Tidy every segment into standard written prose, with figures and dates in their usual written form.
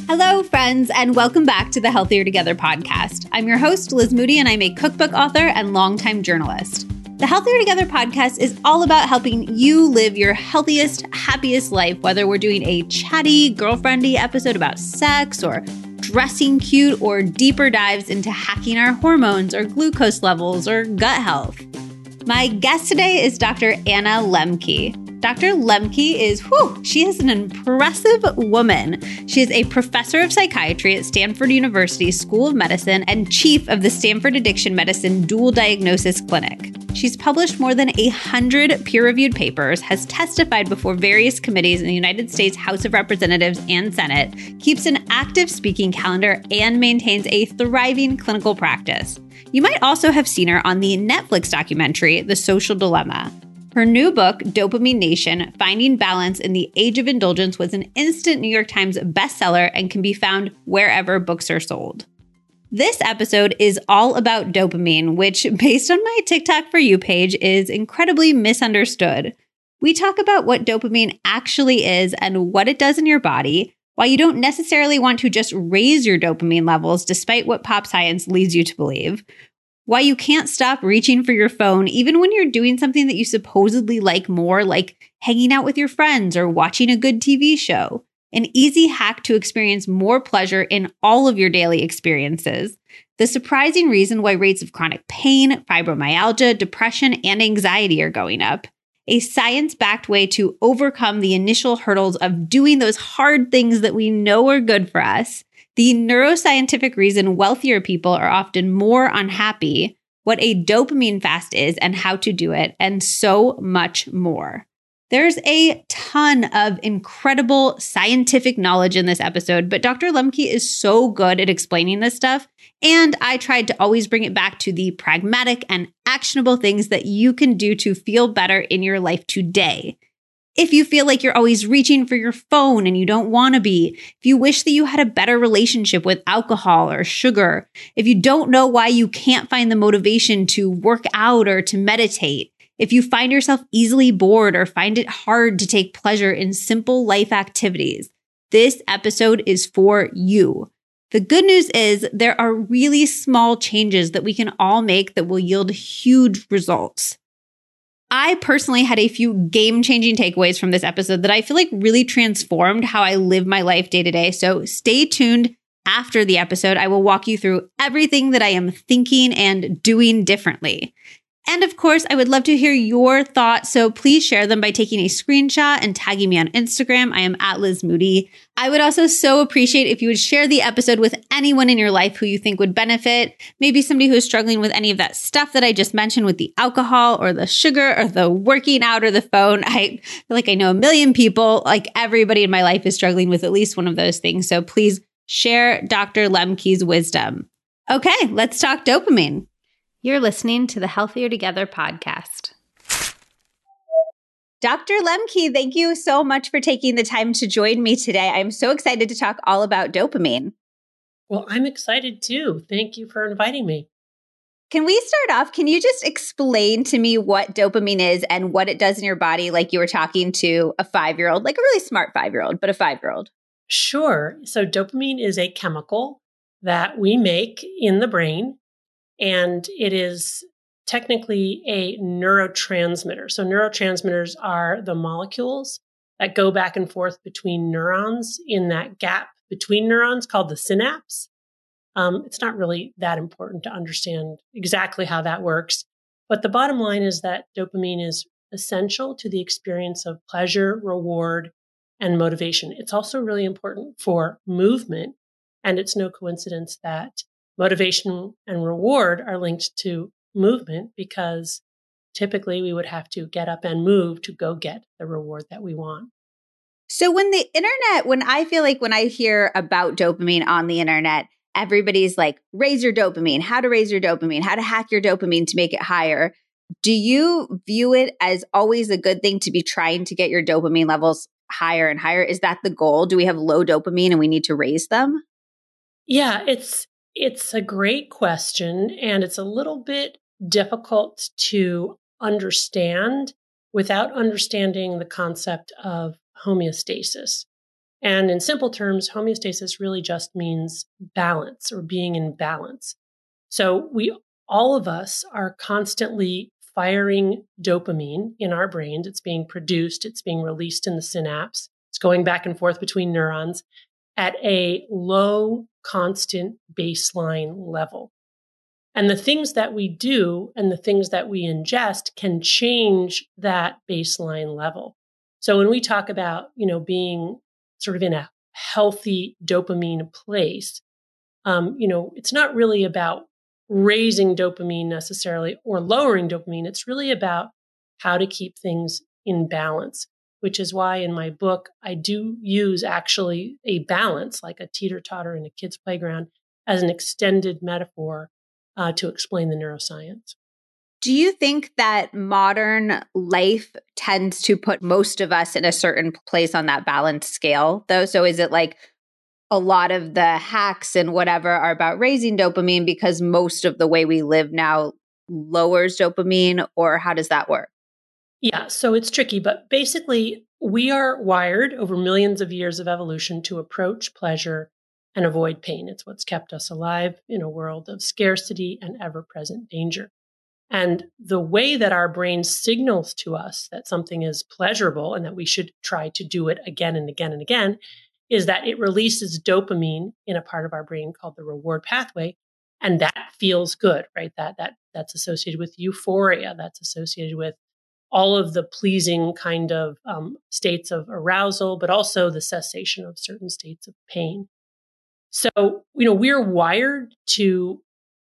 Hello, friends, and welcome back to the Healthier Together podcast. I'm your host, Liz Moody, and I'm a cookbook author and longtime journalist. The Healthier Together podcast is all about helping you live your healthiest, happiest life, whether we're doing a chatty, girlfriendy episode about sex or dressing cute or deeper dives into hacking our hormones or glucose levels or gut health. My guest today is Dr. Anna Lembke. Dr. Lembke she is an impressive woman. She is a professor of psychiatry at Stanford University School of Medicine and chief of the Stanford Addiction Medicine Dual Diagnosis Clinic. She's published more than 100 peer-reviewed papers, has testified before various committees in the United States House of Representatives and Senate, keeps an active speaking calendar, and maintains a thriving clinical practice. You might also have seen her on the Netflix documentary, The Social Dilemma. Her new book, Dopamine Nation: Finding Balance in the Age of Indulgence, was an instant New York Times bestseller and can be found wherever books are sold. This episode is all about dopamine, which, based on my TikTok For You page, is incredibly misunderstood. We talk about what dopamine actually is and what it does in your body, why you don't necessarily want to just raise your dopamine levels despite what pop science leads you to believe, why you can't stop reaching for your phone even when you're doing something that you supposedly like more, like hanging out with your friends or watching a good TV show. An easy hack to experience more pleasure in all of your daily experiences. The surprising reason why rates of chronic pain, fibromyalgia, depression, and anxiety are going up. A science-backed way to overcome the initial hurdles of doing those hard things that we know are good for us. The neuroscientific reason wealthier people are often more unhappy, what a dopamine fast is and how to do it, and so much more. There's a ton of incredible scientific knowledge in this episode, but Dr. Lembke is so good at explaining this stuff, and I tried to always bring it back to the pragmatic and actionable things that you can do to feel better in your life today. If you feel like you're always reaching for your phone and you don't want to be, if you wish that you had a better relationship with alcohol or sugar, if you don't know why you can't find the motivation to work out or to meditate, if you find yourself easily bored or find it hard to take pleasure in simple life activities, this episode is for you. The good news is there are really small changes that we can all make that will yield huge results. I personally had a few game-changing takeaways from this episode that I feel like really transformed how I live my life day to day. So stay tuned. After the episode, I will walk you through everything that I am thinking and doing differently. And of course, I would love to hear your thoughts, so please share them by taking a screenshot and tagging me on Instagram. I am at Liz Moody. I would also so appreciate if you would share the episode with anyone in your life who you think would benefit. Maybe somebody who's struggling with any of that stuff that I just mentioned with the alcohol or the sugar or the working out or the phone. I feel like I know a million people, like everybody in my life is struggling with at least one of those things. So please share Dr. Lembke's wisdom. Okay, let's talk dopamine. You're listening to the Healthier Together podcast. Dr. Lembke, thank you so much for taking the time to join me today. I'm so excited to talk all about dopamine. Well, I'm excited too. Thank you for inviting me. Can we start off? Can you just explain to me what dopamine is and what it does in your body, like you were talking to a 5-year-old, like a really smart 5-year-old, but a 5-year-old? Sure. So dopamine is a chemical that we make in the brain. And it is technically a neurotransmitter. So neurotransmitters are the molecules that go back and forth between neurons in that gap between neurons called the synapse. It's not really that important to understand exactly how that works. But the bottom line is that dopamine is essential to the experience of pleasure, reward, and motivation. It's also really important for movement. And it's no coincidence that motivation and reward are linked to movement because typically we would have to get up and move to go get the reward that we want. So when I hear about dopamine on the internet, everybody's like, raise your dopamine, how to raise your dopamine, how to hack your dopamine to make it higher. Do you view it as always a good thing to be trying to get your dopamine levels higher and higher? Is that the goal? Do we have low dopamine and we need to raise them? Yeah, it's a great question, and it's a little bit difficult to understand without understanding the concept of homeostasis. And in simple terms, homeostasis really just means balance or being in balance. So all of us are constantly firing dopamine in our brains. It's being produced, it's being released in the synapse. It's going back and forth between neurons at a low, constant baseline level. And the things that we do and the things that we ingest can change that baseline level. So when we talk about, being sort of in a healthy dopamine place, it's not really about raising dopamine necessarily or lowering dopamine. It's really about how to keep things in balance, which is why in my book, I do use actually a balance, like a teeter-totter in a kid's playground, as an extended metaphor to explain the neuroscience. Do you think that modern life tends to put most of us in a certain place on that balance scale, though? So is it like a lot of the hacks and whatever are about raising dopamine because most of the way we live now lowers dopamine, or how does that work? Yeah, so it's tricky, but basically we are wired over millions of years of evolution to approach pleasure and avoid pain. It's what's kept us alive in a world of scarcity and ever-present danger. And the way that our brain signals to us that something is pleasurable and that we should try to do it again and again and again is that it releases dopamine in a part of our brain called the reward pathway. And that feels good, right? That's associated with euphoria. That's associated with all of the pleasing kind of states of arousal, but also the cessation of certain states of pain. So, we're wired to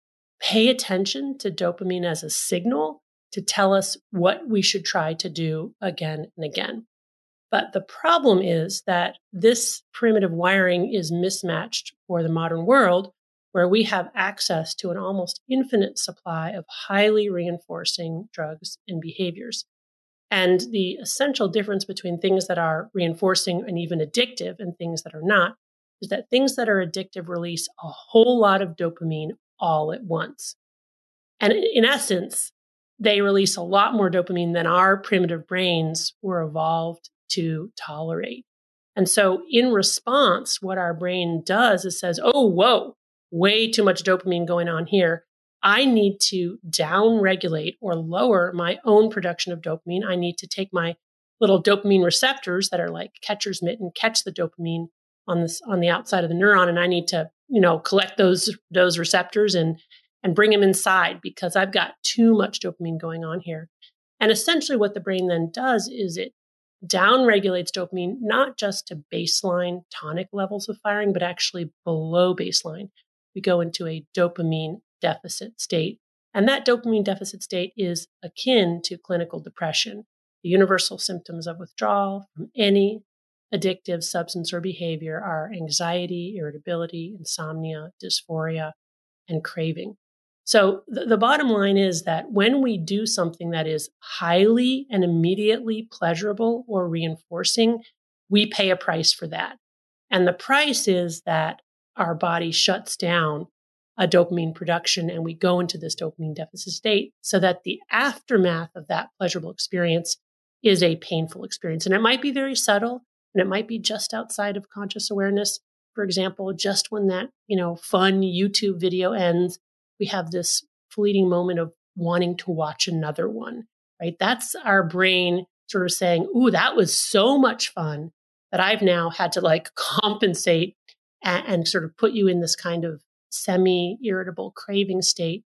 pay attention to dopamine as a signal to tell us what we should try to do again and again. But the problem is that this primitive wiring is mismatched for the modern world, where we have access to an almost infinite supply of highly reinforcing drugs and behaviors. And the essential difference between things that are reinforcing and even addictive and things that are not is that things that are addictive release a whole lot of dopamine all at once. And in essence, they release a lot more dopamine than our primitive brains were evolved to tolerate. And so in response, what our brain does is says, oh, whoa, way too much dopamine going on here. I need to down-regulate or lower my own production of dopamine. I need to take my little dopamine receptors that are like catcher's mitt and catch the dopamine on the outside of the neuron. And I need to, collect those receptors and bring them inside because I've got too much dopamine going on here. And essentially what the brain then does is it down-regulates dopamine, not just to baseline tonic levels of firing, but actually below baseline. We go into a dopamine deficit state. And that dopamine deficit state is akin to clinical depression, the universal symptoms of withdrawal from any addictive substance or behavior are anxiety, irritability, insomnia, dysphoria, and craving. So the bottom line is that when we do something that is highly and immediately pleasurable or reinforcing, we pay a price for that. And the price is that our body shuts down a dopamine production and we go into this dopamine deficit state so that the aftermath of that pleasurable experience is a painful experience. And it might be very subtle and it might be just outside of conscious awareness. For example, just when that, fun YouTube video ends, we have this fleeting moment of wanting to watch another one, right? That's our brain sort of saying, ooh, that was so much fun that I've now had to compensate and sort of put you in this kind of semi-irritable craving state.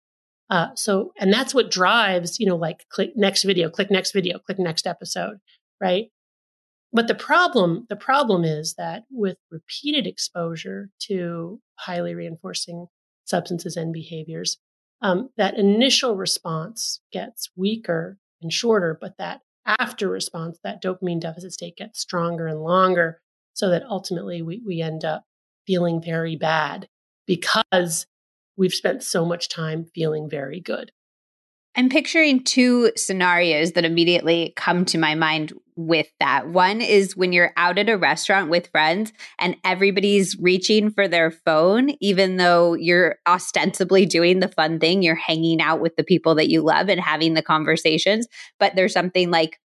And that's what drives, click next video, click next video, click next episode, right? But the problem is that with repeated exposure to highly reinforcing substances and behaviors, that initial response gets weaker and shorter, but that after response, that dopamine deficit state gets stronger and longer, so that ultimately we end up feeling very bad because we've spent so much time feeling very good. I'm picturing two scenarios that immediately come to my mind with that. One is when you're out at a restaurant with friends and everybody's reaching for their phone, even though you're ostensibly doing the fun thing, you're hanging out with the people that you love and having the conversations. But there's something like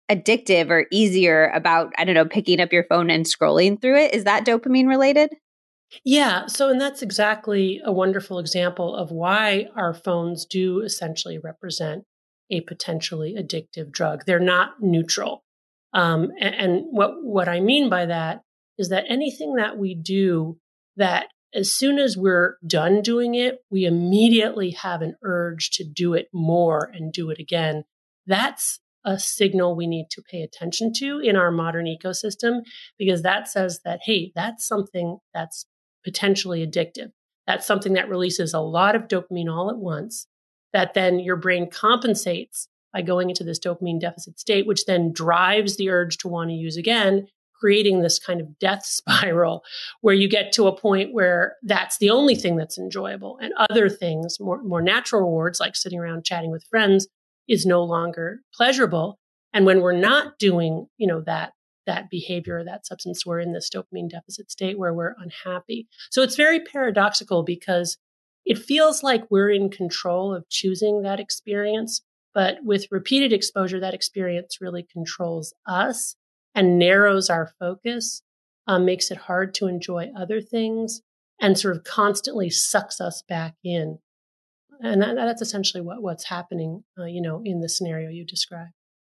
addictive or easier about, I don't know, picking up your phone and scrolling through it. Is that dopamine related? Yeah. So, and that's exactly a wonderful example of why our phones do essentially represent a potentially addictive drug. They're not neutral. And what I mean by that is that anything that we do that as soon as we're done doing it, we immediately have an urge to do it more and do it again. That's a signal we need to pay attention to in our modern ecosystem, because that says that, hey, that's something that's potentially addictive. That's something that releases a lot of dopamine all at once, that then your brain compensates by going into this dopamine deficit state, which then drives the urge to want to use again, creating this kind of death spiral where you get to a point where that's the only thing that's enjoyable. And other things, more natural rewards like sitting around chatting with friends, is no longer pleasurable. And when we're not doing, that behavior or that substance, we're in this dopamine deficit state where we're unhappy. So it's very paradoxical because it feels like we're in control of choosing that experience. But with repeated exposure, that experience really controls us and narrows our focus, makes it hard to enjoy other things, and sort of constantly sucks us back in. And that's essentially what's happening, in the scenario you described.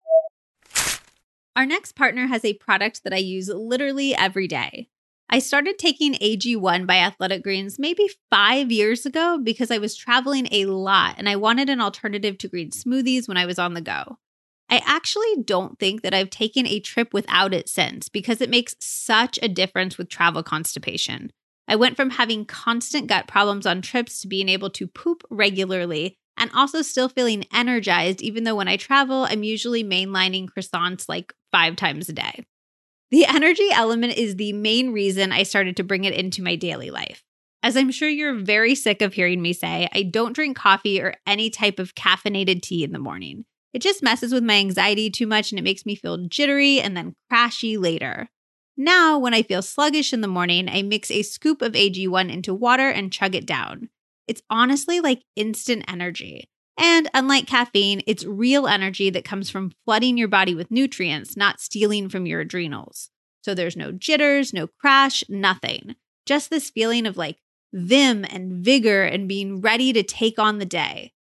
Our next partner has a product that I use literally every day. I started taking AG1 by Athletic Greens maybe 5 years ago because I was traveling a lot and I wanted an alternative to green smoothies when I was on the go. I actually don't think that I've taken a trip without it since because it makes such a difference with travel constipation. I went from having constant gut problems on trips to being able to poop regularly and also still feeling energized, even though when I travel, I'm usually mainlining croissants like 5 times a day. The energy element is the main reason I started to bring it into my daily life. As I'm sure you're very sick of hearing me say, I don't drink coffee or any type of caffeinated tea in the morning. It just messes with my anxiety too much and it makes me feel jittery and then crashy later. Now, when I feel sluggish in the morning, I mix a scoop of AG1 into water and chug it down. It's honestly like instant energy. And unlike caffeine, it's real energy that comes from flooding your body with nutrients, not stealing from your adrenals. So there's no jitters, no crash, nothing. Just this feeling of like vim and vigor and being ready to take on the day.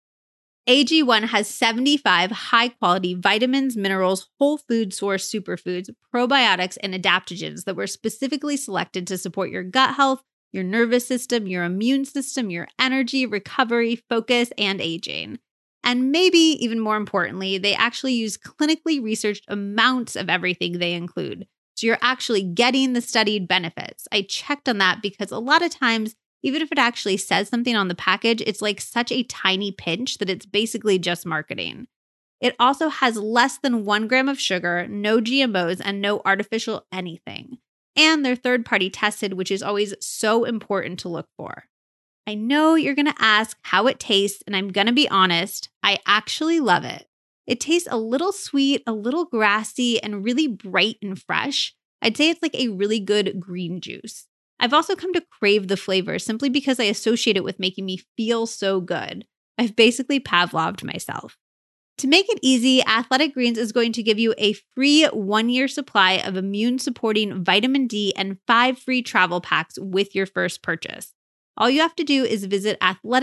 AG1 has 75 high-quality vitamins, minerals, whole food source superfoods, probiotics, and adaptogens that were specifically selected to support your gut health, your nervous system, your immune system, your energy, recovery, focus, and aging. And maybe even more importantly, they actually use clinically researched amounts of everything they include. So you're actually getting the studied benefits. I checked on that because a lot of times, even if it actually says something on the package, it's like such a tiny pinch that it's basically just marketing. It also has less than 1 gram of sugar, no GMOs, and no artificial anything. And they're third-party tested, which is always so important to look for. I know you're going to ask how it tastes, and I'm going to be honest, I actually love it. It tastes a little sweet, a little grassy, and really bright and fresh. I'd say it's like a really good green juice. I've also come to crave the flavor simply because I associate it with making me feel so good. I've basically Pavloved myself. To make it easy, Athletic Greens is going to give you a free 1-year supply of immune-supporting vitamin D and 5 free travel packs with your first purchase. All you have to do is visit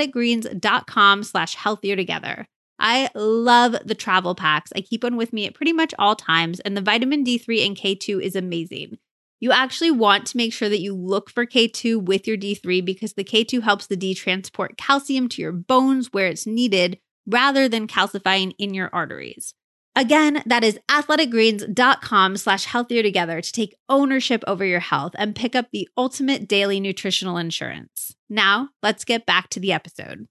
athleticgreens.com/healthiertogether. I love the travel packs. I keep one with me at pretty much all times, and the vitamin D3 and K2 is amazing. You actually want to make sure that you look for K2 with your D3 because the K2 helps the D transport calcium to your bones where it's needed rather than calcifying in your arteries. Again, that is athleticgreens.com/healthiertogether to take ownership over your health and pick up the ultimate daily nutritional insurance. Now, let's get back to the episode.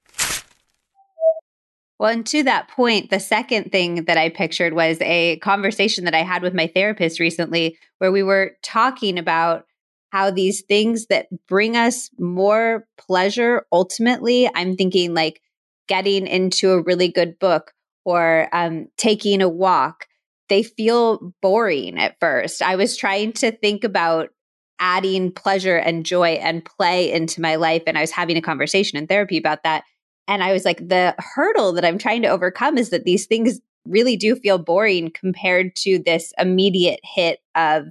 Well, and to that point, the second thing that I pictured was a conversation that I had with my therapist recently where we were talking about how these things that bring us more pleasure, ultimately, I'm thinking like getting into a really good book or taking a walk, they feel boring at first. I was trying to think about adding pleasure and joy and play into my life, and I was having a conversation in therapy about that. And I was like, the hurdle that I'm trying to overcome is that these things really do feel boring compared to this immediate hit of,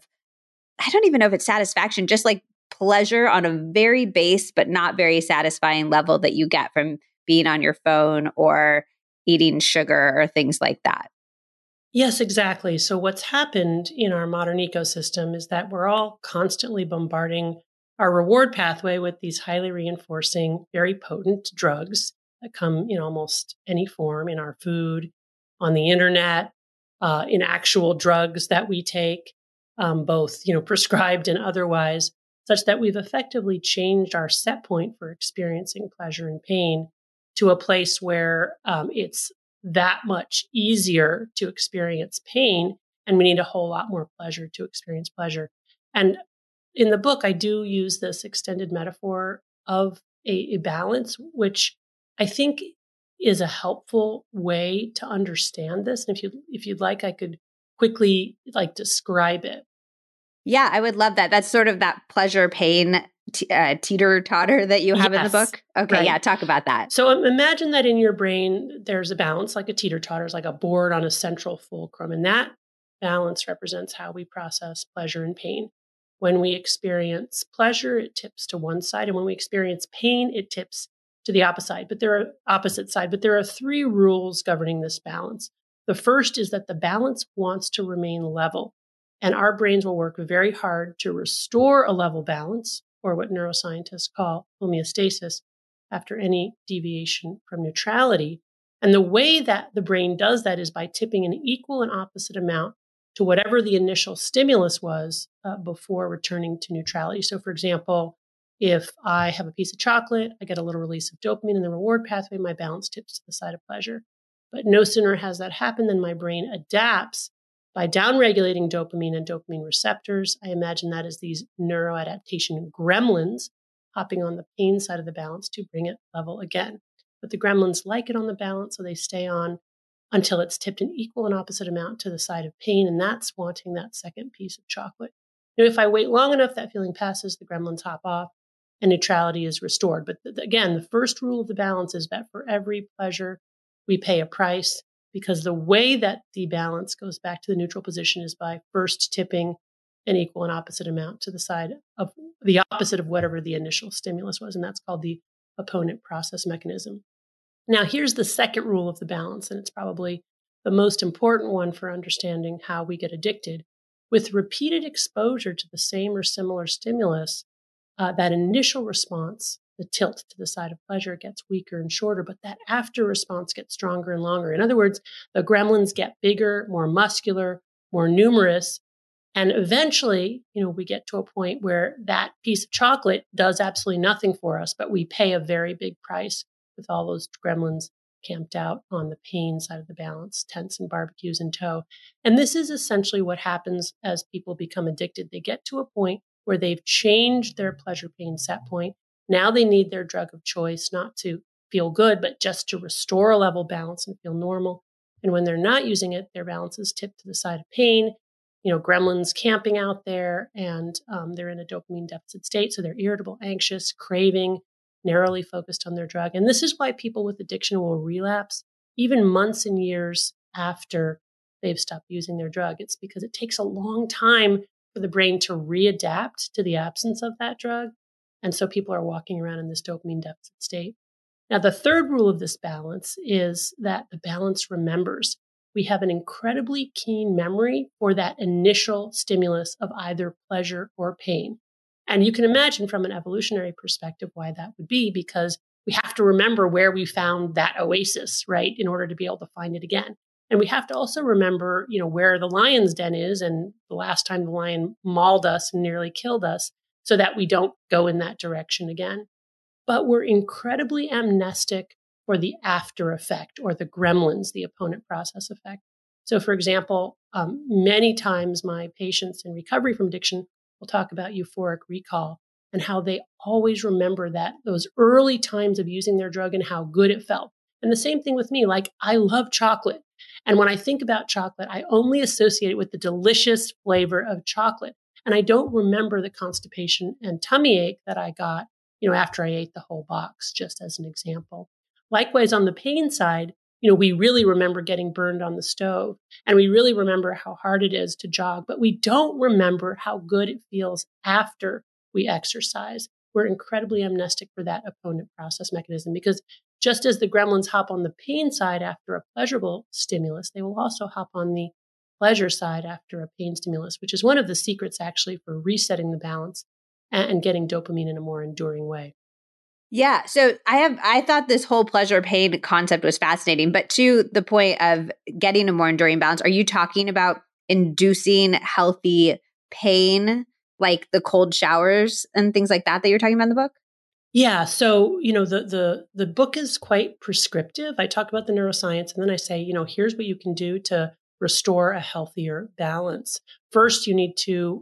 I don't even know if it's satisfaction, just like pleasure on a very base but not very satisfying level that you get from being on your phone or eating sugar or things like that. Yes, exactly. So what's happened in our modern ecosystem is that we're all constantly bombarding our reward pathway with these highly reinforcing, very potent drugs that come in almost any form in our food, on the internet, in actual drugs that we take, both prescribed and otherwise, such that we've effectively changed our set point for experiencing pleasure and pain to a place where it's that much easier to experience pain, and we need a whole lot more pleasure to experience pleasure. And in the book, I do use this extended metaphor of a balance, which I think is a helpful way to understand this. And if you'd like, I could quickly describe it. Yeah, I would love that. That's sort of that pleasure pain teeter-totter that you have in the book. Okay, right. Yeah, talk about that. So imagine that in your brain, there's a balance, like a teeter-totter, is like a board on a central fulcrum. And that balance represents how we process pleasure and pain. When we experience pleasure, it tips to one side. And when we experience pain, it tips to the opposite side. But there are three rules governing this balance. The first is that the balance wants to remain level. And our brains will work very hard to restore a level balance, or what neuroscientists call homeostasis, after any deviation from neutrality. And the way that the brain does that is by tipping an equal and opposite amount to whatever the initial stimulus was before returning to neutrality. So, for example, if I have a piece of chocolate, I get a little release of dopamine in the reward pathway, my balance tips to the side of pleasure. But no sooner has that happened than my brain adapts by downregulating dopamine and dopamine receptors. I imagine that as these neuroadaptation gremlins hopping on the pain side of the balance to bring it level again. But the gremlins like it on the balance, so they stay on until it's tipped an equal and opposite amount to the side of pain, and that's wanting that second piece of chocolate. If I wait long enough, that feeling passes, the gremlins hop off, and neutrality is restored. But again, the first rule of the balance is that for every pleasure, we pay a price, because the way that the balance goes back to the neutral position is by first tipping an equal and opposite amount to the side of the opposite of whatever the initial stimulus was. And that's called the opponent process mechanism. Now, here's the second rule of the balance, and it's probably the most important one for understanding how we get addicted. With repeated exposure to the same or similar stimulus, that initial response, the tilt to the side of pleasure, gets weaker and shorter, but that after response gets stronger and longer. In other words, the gremlins get bigger, more muscular, more numerous. And eventually, we get to a point where that piece of chocolate does absolutely nothing for us, but we pay a very big price with all those gremlins camped out on the pain side of the balance, tents and barbecues in tow. And this is essentially what happens as people become addicted. They get to a point where they've changed their pleasure pain set point. Now they need their drug of choice, not to feel good, but just to restore a level balance and feel normal. And when they're not using it, their balance is tipped to the side of pain. Gremlins camping out there, and they're in a dopamine deficit state. So they're irritable, anxious, craving, narrowly focused on their drug. And this is why people with addiction will relapse even months and years after they've stopped using their drug. It's because it takes a long time for the brain to readapt to the absence of that drug. And so people are walking around in this dopamine deficit state. Now, the third rule of this balance is that the balance remembers. We have an incredibly keen memory for that initial stimulus of either pleasure or pain. And you can imagine from an evolutionary perspective why that would be, because we have to remember where we found that oasis, right, in order to be able to find it again. And we have to also remember, where the lion's den is and the last time the lion mauled us and nearly killed us, so that we don't go in that direction again. But we're incredibly amnestic for the after effect, or the gremlins, the opponent process effect. So, for example, many times my patients in recovery from addiction will talk about euphoric recall and how they always remember those early times of using their drug and how good it felt. And the same thing with me, like I love chocolate. And when I think about chocolate, I only associate it with the delicious flavor of chocolate. And I don't remember the constipation and tummy ache that I got, after I ate the whole box, just as an example. Likewise, on the pain side, we really remember getting burned on the stove, and we really remember how hard it is to jog, but we don't remember how good it feels after we exercise. We're incredibly amnestic for that opponent process mechanism, because just as the gremlins hop on the pain side after a pleasurable stimulus, they will also hop on the pleasure side after a pain stimulus, which is one of the secrets actually for resetting the balance and getting dopamine in a more enduring way. Yeah. So I thought this whole pleasure pain concept was fascinating, but to the point of getting a more enduring balance, are you talking about inducing healthy pain, like the cold showers and things like that you're talking about in the book? Yeah. So, the book is quite prescriptive. I talk about the neuroscience, and then I say, here's what you can do to restore a healthier balance. First, you need to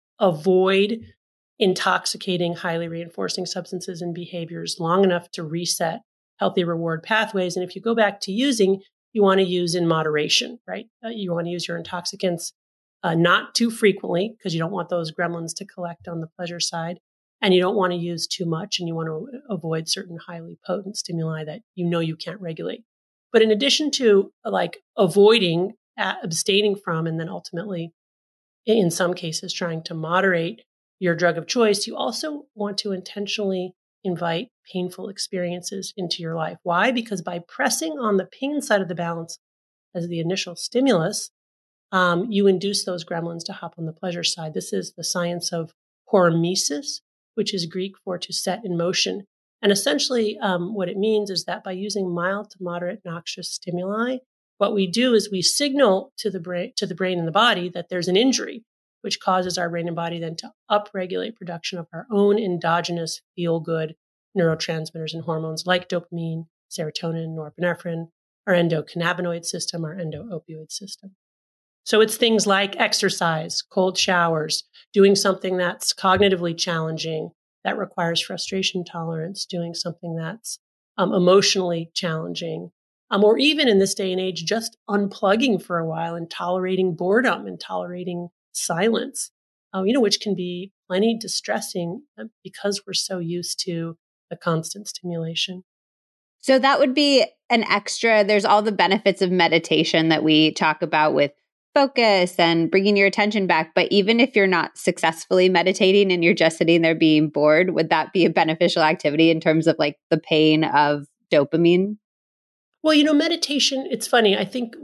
avoid intoxicating, highly reinforcing substances and behaviors long enough to reset healthy reward pathways. And if you go back to using, you want to use in moderation, right? You want to use your intoxicants not too frequently, because you don't want those gremlins to collect on the pleasure side. And you don't want to use too much, and you want to avoid certain highly potent stimuli that you can't regulate. But in addition to like avoiding, abstaining from, and then ultimately, in some cases, trying to moderate your drug of choice, you also want to intentionally invite painful experiences into your life. Why? Because by pressing on the pain side of the balance as the initial stimulus, you induce those gremlins to hop on the pleasure side. This is the science of hormesis, which is Greek for to set in motion. And essentially, what it means is that by using mild to moderate noxious stimuli, what we do is we signal to the brain and the body that there's an injury, which causes our brain and body then to upregulate production of our own endogenous feel-good neurotransmitters and hormones like dopamine, serotonin, norepinephrine, our endocannabinoid system, our endo-opioid system. So it's things like exercise, cold showers, doing something that's cognitively challenging, that requires frustration tolerance, doing something that's emotionally challenging, or even in this day and age, just unplugging for a while and tolerating boredom and tolerating silence, which can be plenty distressing because we're so used to the constant stimulation. So that would be an extra. There's all the benefits of meditation that we talk about with focus and bringing your attention back. But even if you're not successfully meditating and you're just sitting there being bored, would that be a beneficial activity in terms of like the pain of dopamine? Well, meditation, it's funny. I think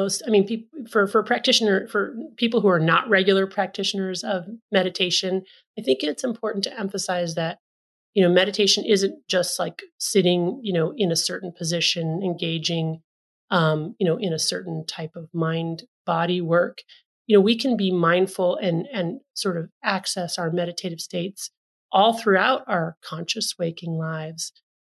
for people who are not regular practitioners of meditation, I think it's important to emphasize that, meditation isn't just like sitting, in a certain position, engaging, in a certain type of mind body work. We can be mindful and sort of access our meditative states all throughout our conscious waking lives.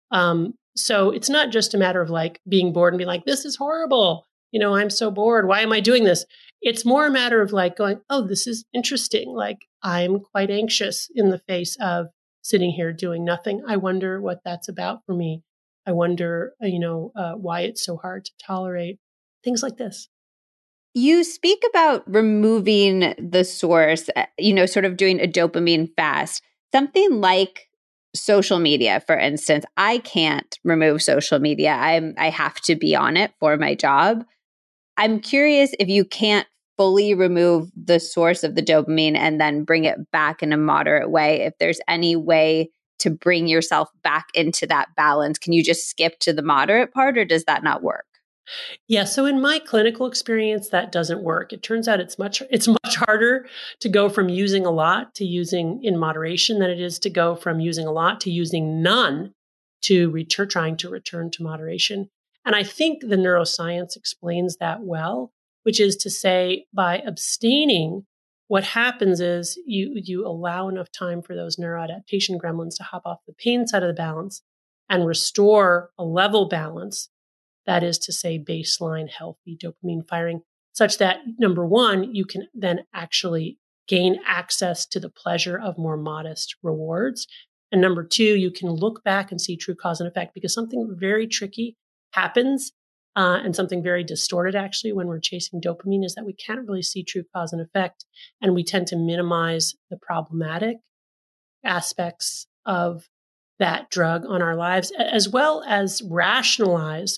So it's not just a matter of like being bored and being like, this is horrible. I'm so bored. Why am I doing this? It's more a matter of like going, oh, this is interesting. Like I'm quite anxious in the face of sitting here doing nothing. I wonder what that's about for me. I wonder, why it's so hard to tolerate things like this. You speak about removing the source, sort of doing a dopamine fast, something like social media, for instance. I can't remove social media. I have to be on it for my job. I'm curious if you can't fully remove the source of the dopamine and then bring it back in a moderate way, if there's any way to bring yourself back into that balance. Can you just skip to the moderate part, or does that not work? Yeah, so in my clinical experience, that doesn't work. It turns out it's much harder to go from using a lot to using in moderation than it is to go from using a lot to using none to trying to return to moderation. And I think the neuroscience explains that well, which is to say, by abstaining, what happens is you allow enough time for those neuroadaptation gremlins to hop off the pain side of the balance and restore a level balance. That is to say, baseline healthy dopamine firing, such that number one, you can then actually gain access to the pleasure of more modest rewards. And number two, you can look back and see true cause and effect, because something very tricky happens and something very distorted actually when we're chasing dopamine is that we can't really see true cause and effect. And we tend to minimize the problematic aspects of that drug on our lives, as well as rationalize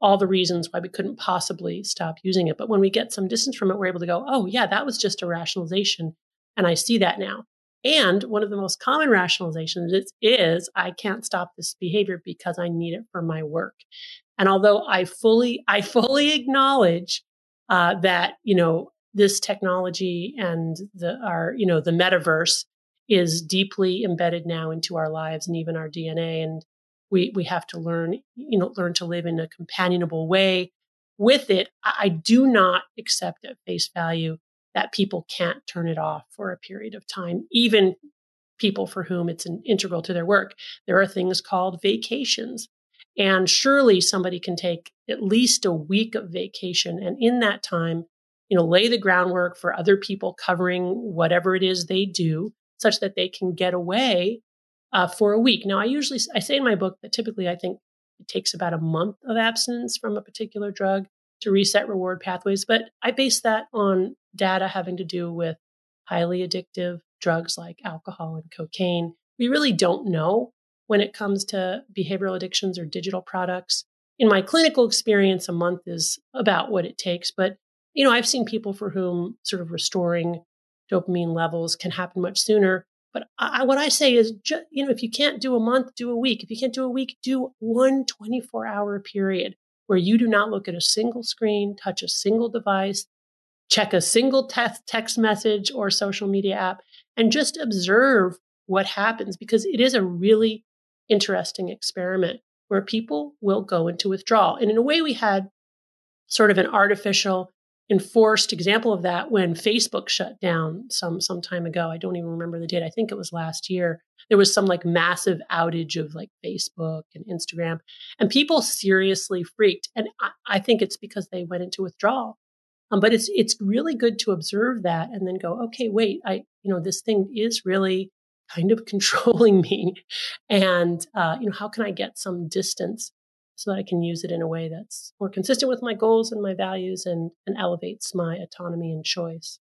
all the reasons why we couldn't possibly stop using it. But when we get some distance from it, we're able to go, oh yeah, that was just a rationalization. And I see that now. And one of the most common rationalizations is I can't stop this behavior because I need it for my work. And although I fully acknowledge that, this technology and the metaverse is deeply embedded now into our lives and even our DNA. And we have to learn to live in a companionable way with it. I do not accept at face value that people can't turn it off for a period of time, even people for whom it's integral to their work. There are things called vacations. And surely somebody can take at least a week of vacation. And in that time, lay the groundwork for other people covering whatever it is they do such that they can get away for a week. Now, I say in my book that typically I think it takes about a month of abstinence from a particular drug to reset reward pathways. But I base that on data having to do with highly addictive drugs like alcohol and cocaine. We really don't know when it comes to behavioral addictions or digital products. In my clinical experience, a month is about what it takes. But, I've seen people for whom sort of restoring dopamine levels can happen much sooner. But what I say is, if you can't do a month, do a week. If you can't do a week, do one 24-hour period where you do not look at a single screen, touch a single device, check a single text message or social media app, and just observe what happens, because it is a really interesting experiment where people will go into withdrawal. And in a way, we had sort of an artificial enforced example of that when Facebook shut down some time ago. I don't even remember the date. I think it was last year. There was some massive outage of Facebook and Instagram, and people seriously freaked. And I think it's because they went into withdrawal. But it's really good to observe that and then go, okay, wait, this thing is really kind of controlling me. And, how can I get some distance so that I can use it in a way that's more consistent with my goals and my values and elevates my autonomy and choice.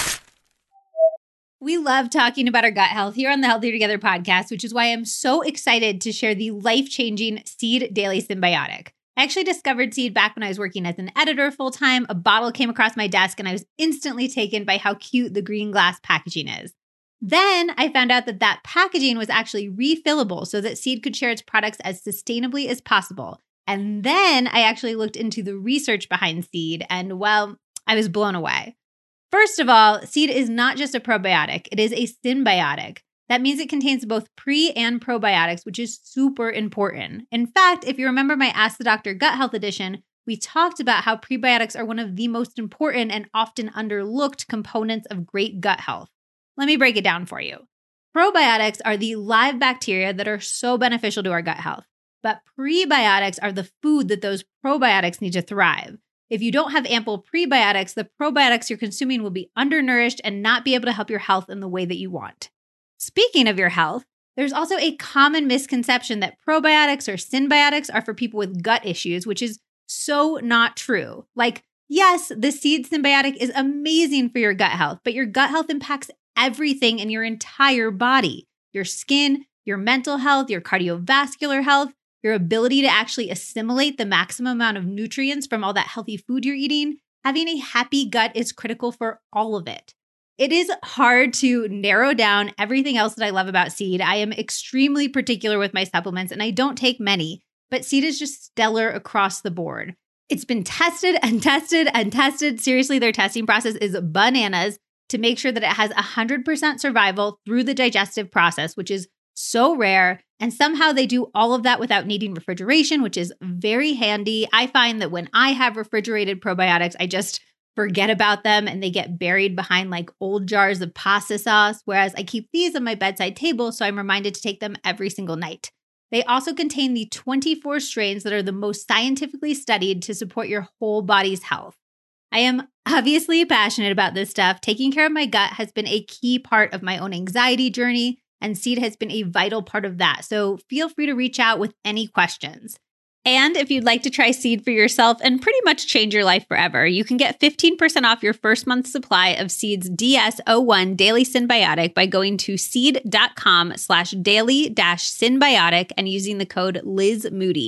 We love talking about our gut health here on the Healthier Together podcast, which is why I'm so excited to share the life-changing Seed Daily Synbiotic. I actually discovered Seed back when I was working as an editor full-time. A bottle came across my desk and I was instantly taken by how cute the green glass packaging is. Then I found out that packaging was actually refillable so that Seed could share its products as sustainably as possible. And then I actually looked into the research behind Seed and, well, I was blown away. First of all, Seed is not just a probiotic, it is a synbiotic. That means it contains both pre and probiotics, which is super important. In fact, if you remember my Ask the Doctor Gut Health edition, we talked about how prebiotics are one of the most important and often underlooked components of great gut health. Let me break it down for you. Probiotics are the live bacteria that are so beneficial to our gut health, but prebiotics are the food that those probiotics need to thrive. If you don't have ample prebiotics, the probiotics you're consuming will be undernourished and not be able to help your health in the way that you want. Speaking of your health, there's also a common misconception that probiotics or synbiotics are for people with gut issues, which is so not true. Yes, the Seed Synbiotic is amazing for your gut health, but your gut health impacts everything in your entire body, your skin, your mental health, your cardiovascular health, your ability to actually assimilate the maximum amount of nutrients from all that healthy food you're eating. Having a happy gut is critical for all of it. It is hard to narrow down everything else that I love about Seed. I am extremely particular with my supplements and I don't take many, but Seed is just stellar across the board. It's been tested and tested and tested. Seriously, their testing process is bananas to make sure that it has 100% survival through the digestive process, which is so rare. And somehow they do all of that without needing refrigeration, which is very handy. I find that when I have refrigerated probiotics, I just forget about them and they get buried behind old jars of pasta sauce, whereas I keep these on my bedside table, so I'm reminded to take them every single night. They also contain the 24 strains that are the most scientifically studied to support your whole body's health. I am obviously passionate about this stuff. Taking care of my gut has been a key part of my own anxiety journey, and Seed has been a vital part of that. So feel free to reach out with any questions. And if you'd like to try Seed for yourself and pretty much change your life forever, you can get 15% off your first month's supply of Seed's DS-01 Daily Synbiotic by going to seed.com/daily-synbiotic and using the code Liz Moody.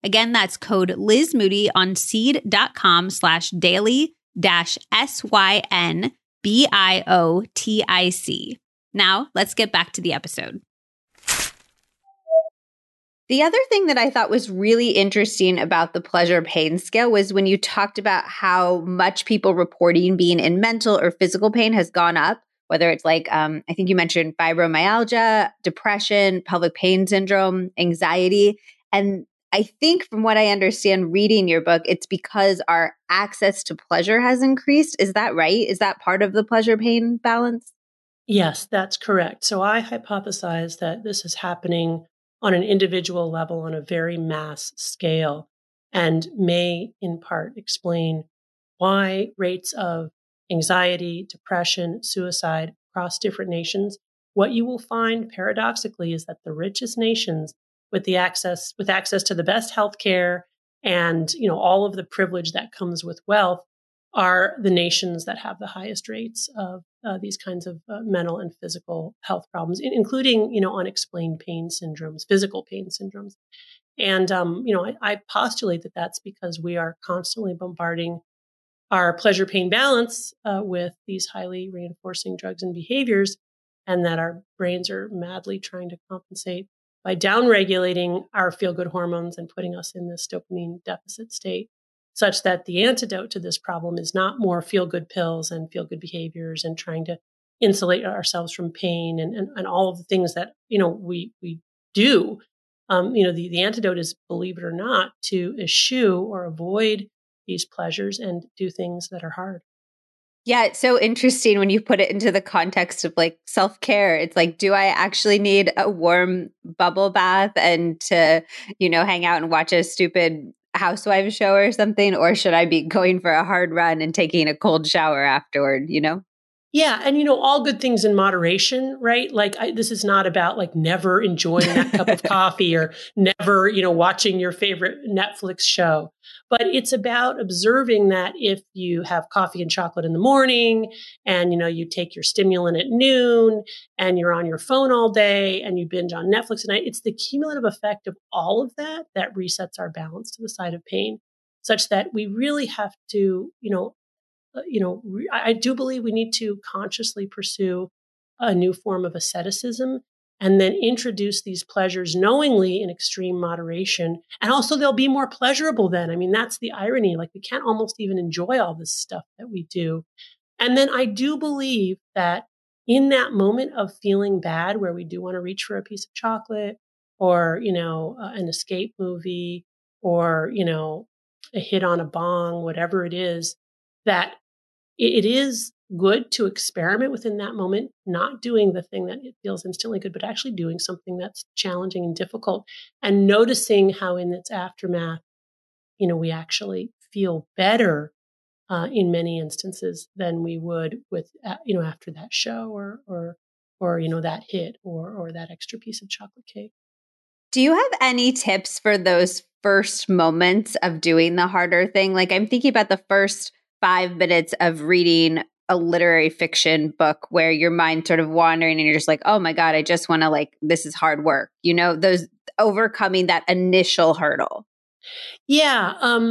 Again, that's code Liz Moody on seed.com/daily-SYNBIOTIC. Now, let's get back to the episode. The other thing that I thought was really interesting about the pleasure pain scale was when you talked about how much people reporting being in mental or physical pain has gone up, whether it's like, I think you mentioned fibromyalgia, depression, pelvic pain syndrome, anxiety. And I think from what I understand reading your book, it's because our access to pleasure has increased. Is that right? Is that part of the pleasure pain balance? Yes, that's correct. So I hypothesize that this is happening on an individual level on a very mass scale and may in part explain why rates of anxiety, depression, suicide across different nations. What you will find paradoxically is that the richest nations with access to the best healthcare and all of the privilege that comes with wealth are the nations that have the highest rates of these kinds of mental and physical health problems, including, unexplained pain syndromes, physical pain syndromes. And, I postulate that that's because we are constantly bombarding our pleasure pain balance with these highly reinforcing drugs and behaviors, and that our brains are madly trying to compensate by downregulating our feel-good hormones and putting us in this dopamine deficit state, such that the antidote to this problem is not more feel-good pills and feel-good behaviors and trying to insulate ourselves from pain and all of the things that we do. The antidote is, believe it or not, to eschew or avoid these pleasures and do things that are hard. Yeah, it's so interesting when you put it into the context of like self-care. It's like, do I actually need a warm bubble bath and to, hang out and watch a stupid housewives show or something? Or should I be going for a hard run and taking a cold shower afterward, Yeah. And, all good things in moderation, right? Like this is not about like never enjoying that cup of coffee or never, watching your favorite Netflix show. But it's about observing that if you have coffee and chocolate in the morning and, you take your stimulant at noon and you're on your phone all day and you binge on Netflix at night, it's the cumulative effect of all of that that resets our balance to the side of pain, such that we really have to, I do believe we need to consciously pursue a new form of asceticism and then introduce these pleasures knowingly in extreme moderation. And also they'll be more pleasurable then. I mean, that's the irony. Like we can't almost even enjoy all this stuff that we do. And then I do believe that in that moment of feeling bad, where we do want to reach for a piece of chocolate or, an escape movie or, a hit on a bong, whatever it is, that it is good to experiment within that moment, not doing the thing that it feels instantly good, but actually doing something that's challenging and difficult and noticing how in its aftermath, we actually feel better in many instances than we would with, after that show or that hit or that extra piece of chocolate cake. Do you have any tips for those first moments of doing the harder thing? Like I'm thinking about the first 5 minutes of reading a literary fiction book where your mind's sort of wandering and you're just like, oh my God, I just want to this is hard work, those overcoming that initial hurdle. Yeah.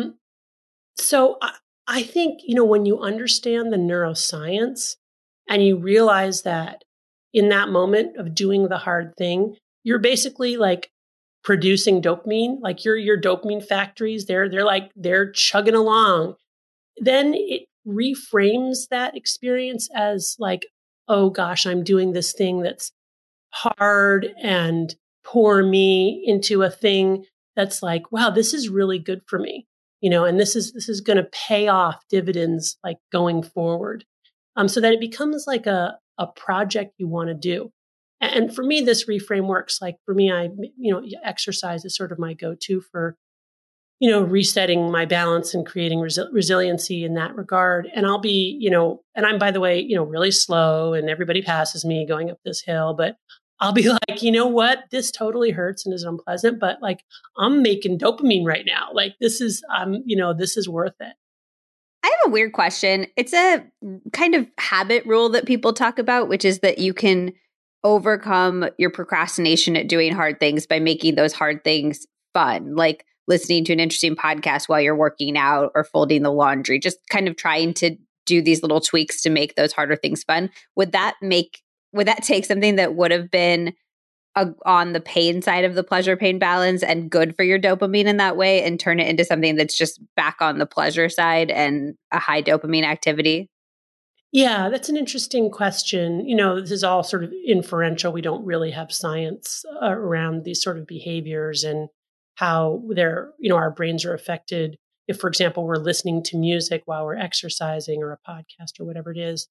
So I think, when you understand the neuroscience and you realize that in that moment of doing the hard thing, you're basically like producing dopamine, like your dopamine factories, they're chugging along. Then it reframes that experience as like, oh gosh, I'm doing this thing that's hard and pour me into a thing that's like, wow, this is really good for me, and this is going to pay off dividends like going forward. So that it becomes like a project you want to do. And for me, this reframe works. Like for me, exercise is sort of my go-to for resetting my balance and creating resiliency in that regard. And I'll be, and I'm, by the way, really slow and everybody passes me going up this hill, but I'll be like, you know what, this totally hurts and is unpleasant, but like, I'm making dopamine right now. Like this is, this is worth it. I have a weird question. It's a kind of habit rule that people talk about, which is that you can overcome your procrastination at doing hard things by making those hard things fun. Like listening to an interesting podcast while you're working out or folding the laundry, just kind of trying to do these little tweaks to make those harder things fun. Would that take something that would have been on the pain side of the pleasure pain balance and good for your dopamine in that way and turn it into something that's just back on the pleasure side and a high dopamine activity? Yeah, that's an interesting question. This is all sort of inferential. We don't really have science around these sort of behaviors and how our brains are affected if, for example, we're listening to music while we're exercising or a podcast or whatever it is.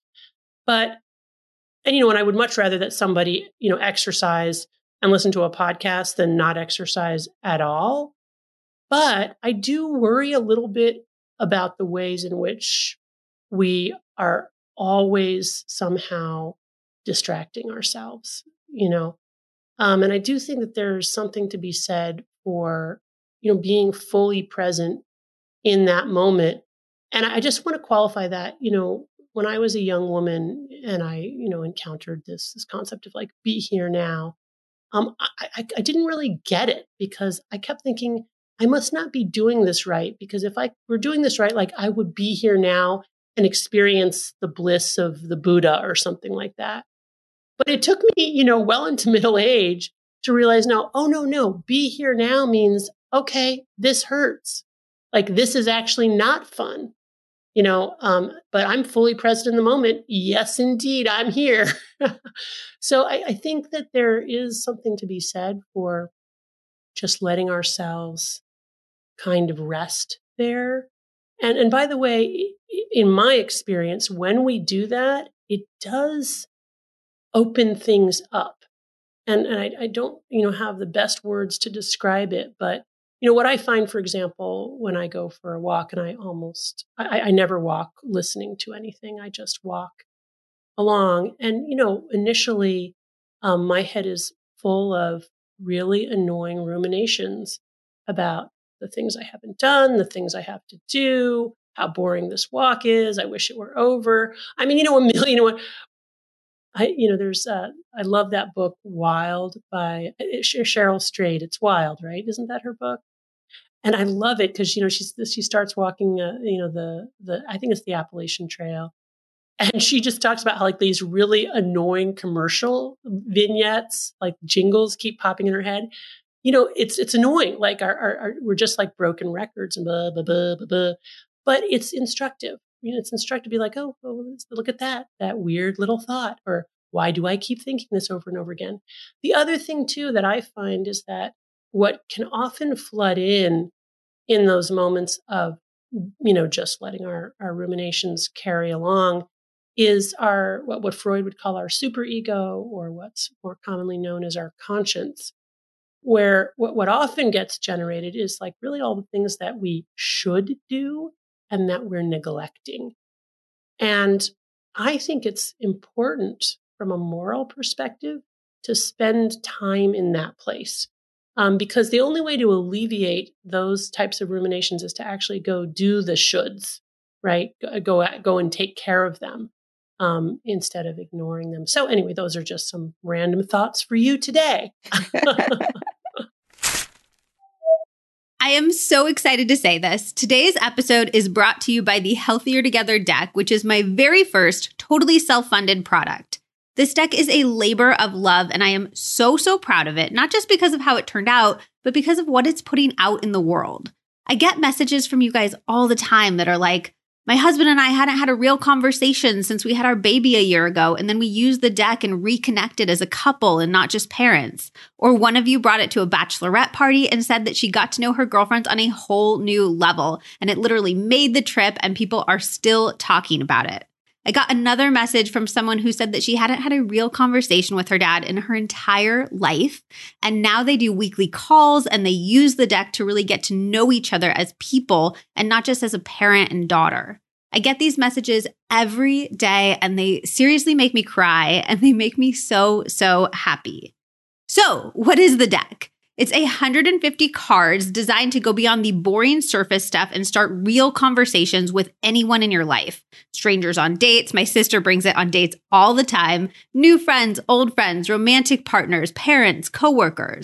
And I would much rather that somebody, exercise and listen to a podcast than not exercise at all. But I do worry a little bit about the ways in which we are always somehow distracting ourselves, and I do think that there's something to be said for, being fully present in that moment. And I just want to qualify that, when I was a young woman and I, encountered this concept of like, be here now, I didn't really get it because I kept thinking, I must not be doing this right. Because if I were doing this right, like I would be here now and experience the bliss of the Buddha or something like that. But it took me, well into middle age to realize now, oh, no, be here now means, okay, this hurts. Like this is actually not fun. But I'm fully present in the moment. Yes, indeed, I'm here. So I think that there is something to be said for just letting ourselves kind of rest there. And by the way, in my experience, when we do that, it does open things up. And I don't, have the best words to describe it, but what I find, for example, when I go for a walk, and I never walk listening to anything. I just walk along. And, initially, my head is full of really annoying ruminations about the things I haven't done, the things I have to do, how boring this walk is. I wish it were over. I mean, a million, I love that book, Wild by Cheryl Strayed. It's Wild, right? Isn't that her book? And I love it because, she starts walking, I think it's the Appalachian Trail. And she just talks about how like these really annoying commercial vignettes, like jingles keep popping in her head. It's annoying. Like we're just like broken records and blah, blah, blah, blah, blah. But it's instructive. It's instructive to be like, oh, look at that weird little thought. Or why do I keep thinking this over and over again? The other thing too that I find is that what can often flood in those moments of, just letting our ruminations carry along is what Freud would call our superego, or what's more commonly known as our conscience, where what often gets generated is like really all the things that we should do and that we're neglecting. And I think it's important from a moral perspective to spend time in that place. Because the only way to alleviate those types of ruminations is to actually go do the shoulds, right? Go and take care of them instead of ignoring them. So anyway, those are just some random thoughts for you today. I am so excited to say this. Today's episode is brought to you by the Healthier Together deck, which is my very first totally self-funded product. This deck is a labor of love, and I am so, so proud of it, not just because of how it turned out, but because of what it's putting out in the world. I get messages from you guys all the time that are like, my husband and I hadn't had a real conversation since we had our baby a year ago, and then we used the deck and reconnected as a couple and not just parents. Or one of you brought it to a bachelorette party and said that she got to know her girlfriends on a whole new level, and it literally made the trip, and people are still talking about it. I got another message from someone who said that she hadn't had a real conversation with her dad in her entire life. And now they do weekly calls and they use the deck to really get to know each other as people and not just as a parent and daughter. I get these messages every day and they seriously make me cry and they make me so, so happy. So what is the deck? It's 150 cards designed to go beyond the boring surface stuff and start real conversations with anyone in your life. Strangers on dates. My sister brings it on dates all the time. New friends, old friends, romantic partners, parents, coworkers.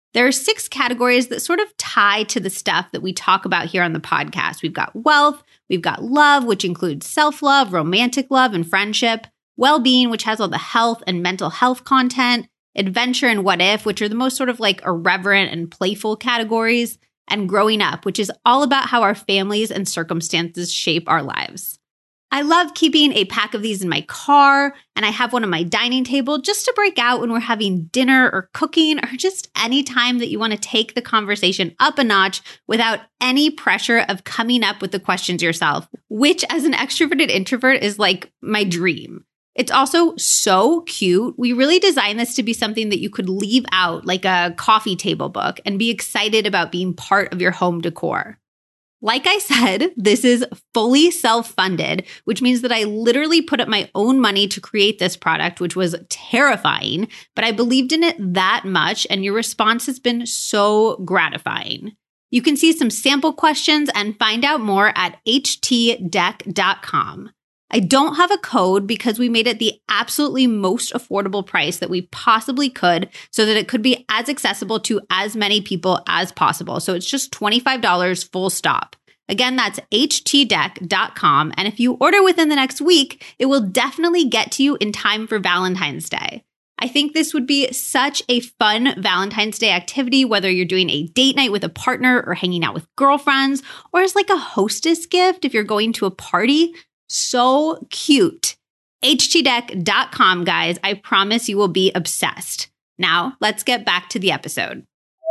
There are 6 categories that sort of tie to the stuff that we talk about here on the podcast. We've got wealth, we've got love, which includes self-love, romantic love, and friendship, well-being, which has all the health and mental health content, adventure and what if, which are the most sort of like irreverent and playful categories, and growing up, which is all about how our families and circumstances shape our lives. I love keeping a pack of these in my car, and I have one on my dining table just to break out when we're having dinner or cooking, or just any time that you want to take the conversation up a notch without any pressure of coming up with the questions yourself, which as an extroverted introvert is like my dream. It's also so cute. We really designed this to be something that you could leave out like a coffee table book and be excited about being part of your home decor. Like I said, this is fully self-funded, which means that I literally put up my own money to create this product, which was terrifying, but I believed in it that much, and your response has been so gratifying. You can see some sample questions and find out more at htdeck.com. I don't have a code because we made it the absolutely most affordable price that we possibly could so that it could be as accessible to as many people as possible. So it's just $25 full stop. Again, that's htdeck.com. And if you order within the next week, it will definitely get to you in time for Valentine's Day. I think this would be such a fun Valentine's Day activity, whether you're doing a date night with a partner or hanging out with girlfriends, or as like a hostess gift if you're going to a party. So cute. htdeck.com, guys. I promise you will be obsessed. Now, let's get back to the episode.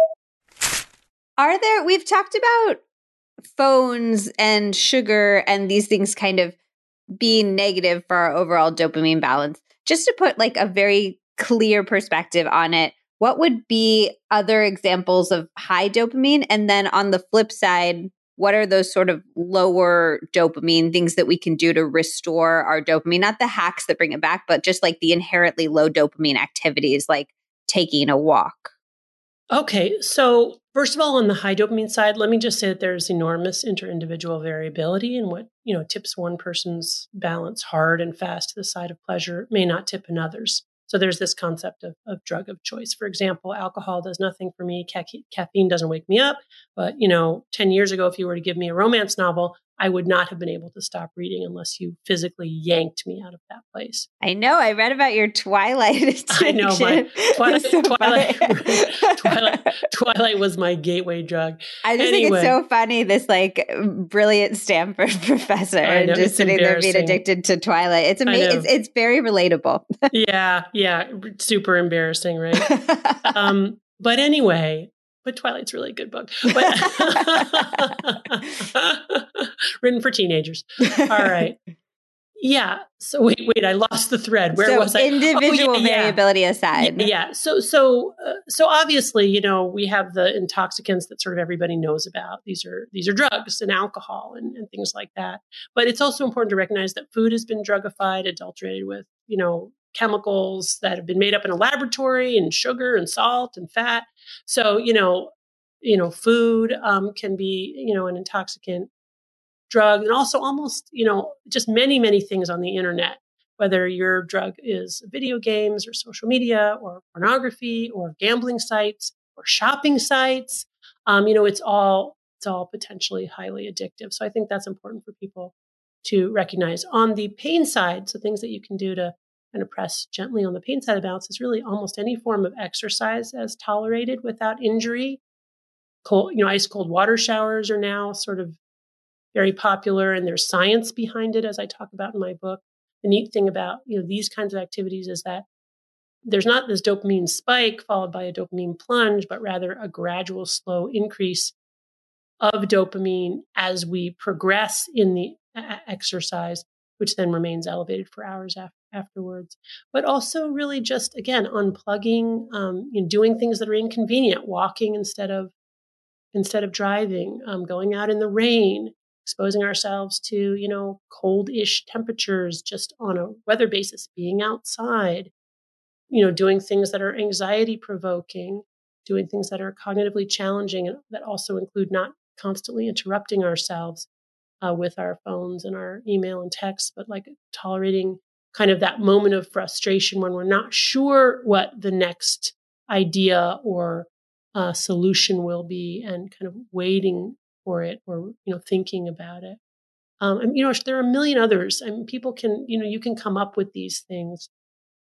We've talked about phones and sugar and these things kind of being negative for our overall dopamine balance. Just to put like a very clear perspective on it, what would be other examples of high dopamine? And then on the flip side, what are those sort of lower dopamine things that we can do to restore our dopamine? Not the hacks that bring it back, but just like the inherently low dopamine activities like taking a walk. Okay, so first of all, on the high dopamine side, let me just say that there's enormous inter-individual variability in what, tips one person's balance hard and fast to the side of pleasure may not tip another's. So there's this concept of drug of choice. For example, alcohol does nothing for me. Caffeine doesn't wake me up. But, 10 years ago, if you were to give me a romance novel, I would not have been able to stop reading unless you physically yanked me out of that place. I know. I read about your Twilight addiction. I know. Twilight was my gateway drug. I just think it's so funny, this like brilliant Stanford professor and just sitting there being addicted to Twilight. It's amazing. It's very relatable. Yeah. Super embarrassing, right? But anyway, but Twilight's really a good book. Written for teenagers. All right. Yeah. So wait, I lost the thread. Where was I? Individual variability aside. Yeah. So obviously, we have the intoxicants that sort of everybody knows about. These are drugs and alcohol and things like that. But it's also important to recognize that food has been drugified, adulterated with, chemicals that have been made up in a laboratory, and sugar and salt and fat. So, food can be, an intoxicant drug, and also almost, just many, many things on the internet, whether your drug is video games or social media or pornography or gambling sites or shopping sites. It's all potentially highly addictive. So I think that's important for people to recognize. On the pain side, so things that you can do to kind of press gently on the pain side of balance is really almost any form of exercise as tolerated without injury. Ice cold water showers are now sort of very popular, and there's science behind it, as I talk about in my book. The neat thing about these kinds of activities is that there's not this dopamine spike followed by a dopamine plunge, but rather a gradual, slow increase of dopamine as we progress in the exercise, which then remains elevated for hours afterwards. But also really just, again, unplugging, doing things that are inconvenient, walking instead of driving, going out in the rain, exposing ourselves to, cold-ish temperatures just on a weather basis, being outside, doing things that are anxiety provoking, doing things that are cognitively challenging, and that also include not constantly interrupting ourselves with our phones and our email and text, but like tolerating kind of that moment of frustration when we're not sure what the next idea or solution will be, and kind of waiting for it, or thinking about it. And there are a million others. I mean, people can, you can come up with these things,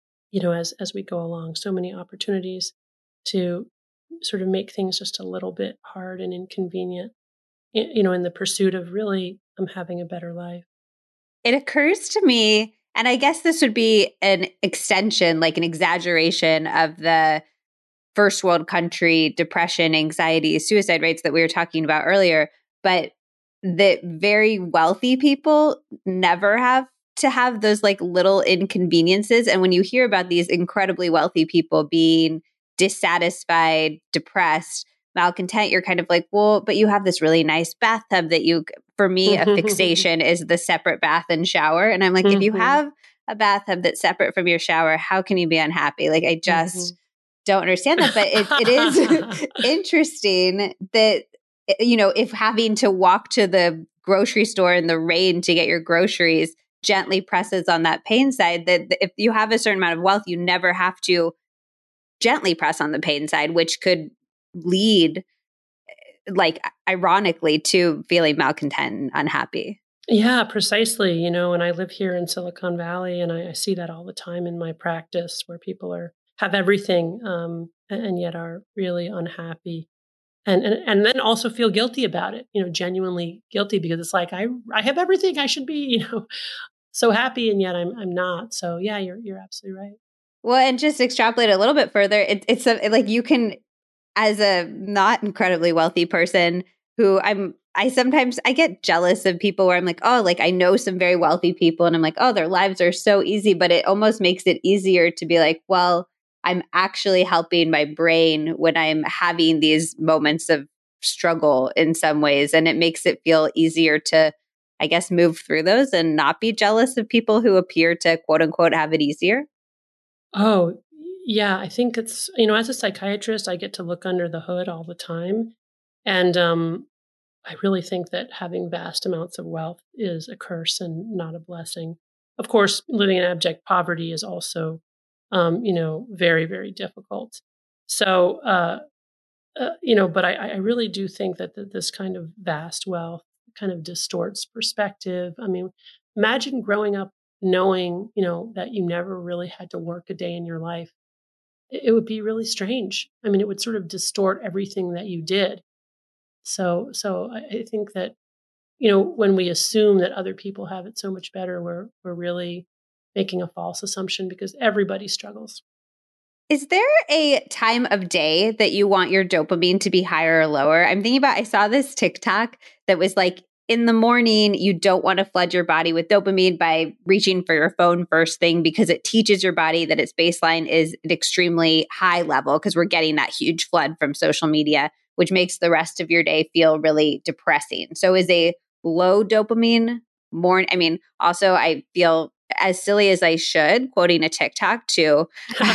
as we go along. So many opportunities to sort of make things just a little bit hard and inconvenient, in the pursuit of really having a better life. It occurs to me, and I guess this would be an extension, like an exaggeration of the first world country depression, anxiety, suicide rates that we were talking about earlier, but that very wealthy people never have to have those like little inconveniences. And when you hear about these incredibly wealthy people being dissatisfied, depressed, malcontent, you're kind of like, well, but you have this really nice bathtub that for me, a fixation is the separate bath and shower. And I'm like, if you have a bathtub that's separate from your shower, how can you be unhappy? Like, I just don't understand that. But it is interesting that, if having to walk to the grocery store in the rain to get your groceries gently presses on that pain side, that if you have a certain amount of wealth, you never have to gently press on the pain side, which could lead, like, ironically, to feeling malcontent and unhappy. Yeah, precisely. And I live here in Silicon Valley, and I see that all the time in my practice, where people have everything, and yet are really unhappy. And then also feel guilty about it, genuinely guilty, because it's like, I have everything, I should be, so happy, and yet I'm not. So yeah, you're absolutely right. Well, and just extrapolate a little bit further, it's like you can, as a not incredibly wealthy person who I sometimes get jealous of people where I'm like, oh, like I know some very wealthy people and I'm like, oh, their lives are so easy, but it almost makes it easier to be like, well, I'm actually helping my brain when I'm having these moments of struggle in some ways. And it makes it feel easier to, I guess, move through those and not be jealous of people who appear to, quote unquote, have it easier. Oh, yeah. I think it's, as a psychiatrist, I get to look under the hood all the time. And I really think that having vast amounts of wealth is a curse and not a blessing. Of course, living in abject poverty is also, very, very difficult. So, but I really do think that this kind of vast wealth kind of distorts perspective. I mean, imagine growing up knowing, that you never really had to work a day in your life. It would be really strange. I mean, it would sort of distort everything that you did. So I think that, when we assume that other people have it so much better, we're really making a false assumption, because everybody struggles. Is there a time of day that you want your dopamine to be higher or lower? I'm thinking about, I saw this TikTok that was like, in the morning, you don't want to flood your body with dopamine by reaching for your phone first thing, because it teaches your body that its baseline is an extremely high level, because we're getting that huge flood from social media, which makes the rest of your day feel really depressing. So is a low dopamine morning? I mean, also I feel as silly as I should, quoting a TikTok to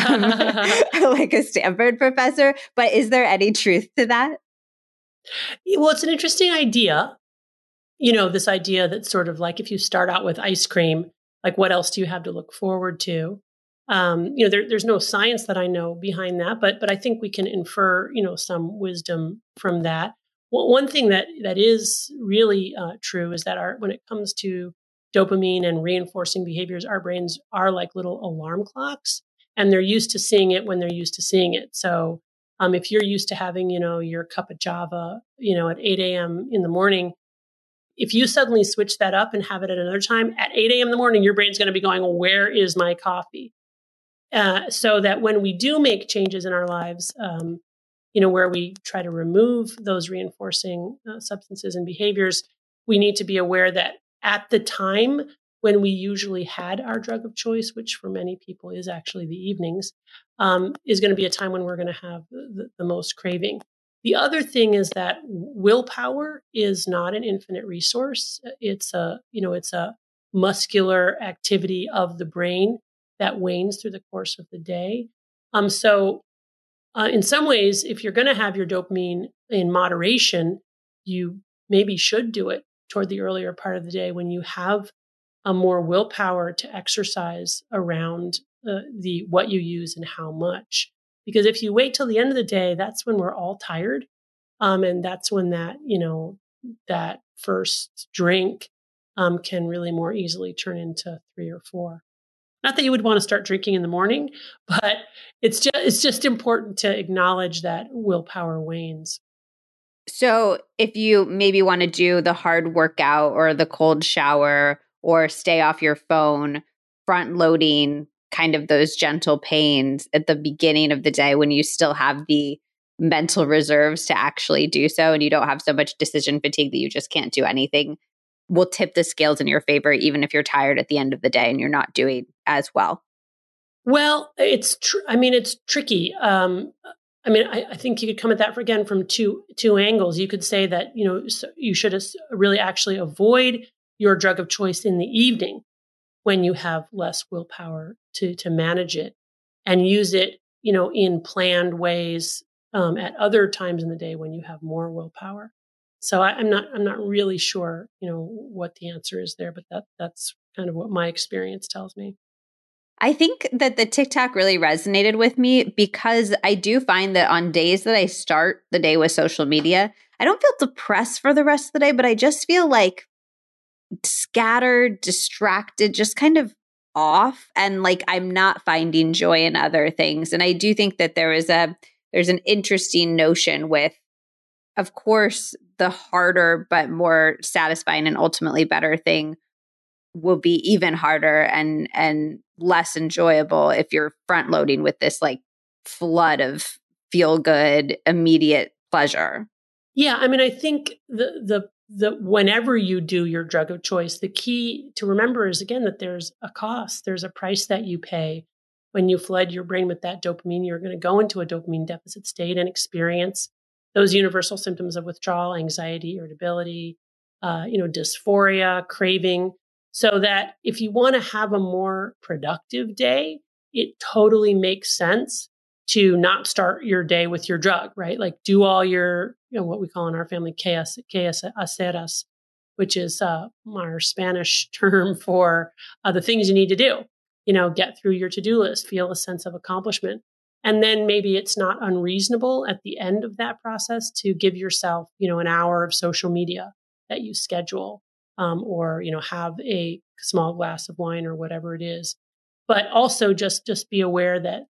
like a Stanford professor, but is there any truth to that? Well, it's an interesting idea. This idea that sort of like, if you start out with ice cream, like what else do you have to look forward to? There's no science that I know behind that, but I think we can infer, some wisdom from that. Well, one thing that is really true is that when it comes to dopamine and reinforcing behaviors, our brains are like little alarm clocks, and they're used to seeing it when they're used to seeing it. So if you're used to having, your cup of Java, at 8 a.m. in the morning, if you suddenly switch that up and have it at another time at 8 a.m. in the morning, your brain's going to be going, well, where is my coffee? So that when we do make changes in our lives, where we try to remove those reinforcing substances and behaviors, we need to be aware that at the time when we usually had our drug of choice, which for many people is actually the evenings, is going to be a time when we're going to have the most craving. The other thing is that willpower is not an infinite resource. It's a muscular activity of the brain that wanes through the course of the day. So in some ways, if you're going to have your dopamine in moderation, you maybe should do it toward the earlier part of the day, when you have a more willpower to exercise around what you use and how much. Because if you wait till the end of the day, that's when we're all tired. And that's when that first drink can really more easily turn into 3 or 4. Not that you would want to start drinking in the morning, but it's just important to acknowledge that willpower wanes. So if you maybe want to do the hard workout or the cold shower or stay off your phone, front loading kind of those gentle pains at the beginning of the day when you still have the mental reserves to actually do so and you don't have so much decision fatigue that you just can't do anything, will tip the scales in your favor, even if you're tired at the end of the day and you're not doing as well. Well, it's tricky. I think you could come at that again from two angles. You could say that you should really actually avoid your drug of choice in the evening when you have less willpower to manage it, and use it in planned ways at other times in the day when you have more willpower. So I'm not really sure what the answer is there, but that's kind of what my experience tells me. I think that the TikTok really resonated with me because I do find that on days that I start the day with social media, I don't feel depressed for the rest of the day, but I just feel like scattered, distracted, just kind of off, and like I'm not finding joy in other things. And I do think that there's an interesting notion with, of course, the harder but more satisfying and ultimately better thing will be even harder and less enjoyable if you're front loading with this like flood of feel good immediate pleasure. Yeah, I think the whenever you do your drug of choice, the key to remember is again that there's a cost, there's a price that you pay when you flood your brain with that dopamine. You're going to go into a dopamine deficit state and experience those universal symptoms of withdrawal, anxiety, irritability, dysphoria, craving. So that if you want to have a more productive day, it totally makes sense to not start your day with your drug, right? Like do all your, what we call in our family, quehaceras, which is our Spanish term for the things you need to do. Get through your to-do list, feel a sense of accomplishment. And then maybe it's not unreasonable at the end of that process to give yourself, an hour of social media that you schedule, or, have a small glass of wine or whatever it is. But also just be aware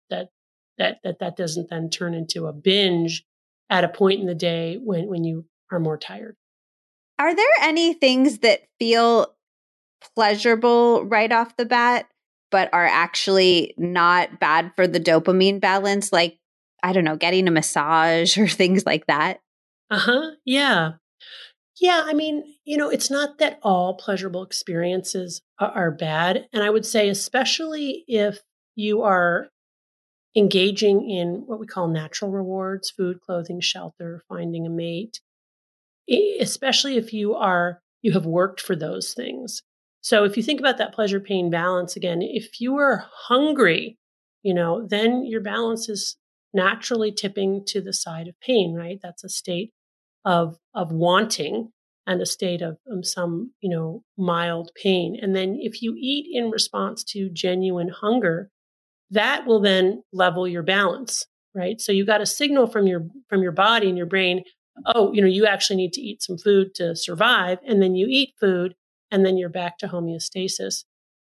that doesn't then turn into a binge at a point in the day when you are more tired. Are there any things that feel pleasurable right off the bat, but are actually not bad for the dopamine balance? Like, I don't know, getting a massage or things like that? Yeah. Yeah. It's not that all pleasurable experiences are bad. And I would say, especially if you are engaging in what we call natural rewards, food, clothing, shelter, finding a mate, especially if you have worked for those things. So if you think about that pleasure pain balance again, if you are hungry, then your balance is naturally tipping to the side of pain, right? That's a state of wanting and a state of some, mild pain. And then if you eat in response to genuine hunger, that will then level your balance, right? So you got a signal from your body and your brain, oh, you actually need to eat some food to survive, and then you eat food, and then you're back to homeostasis.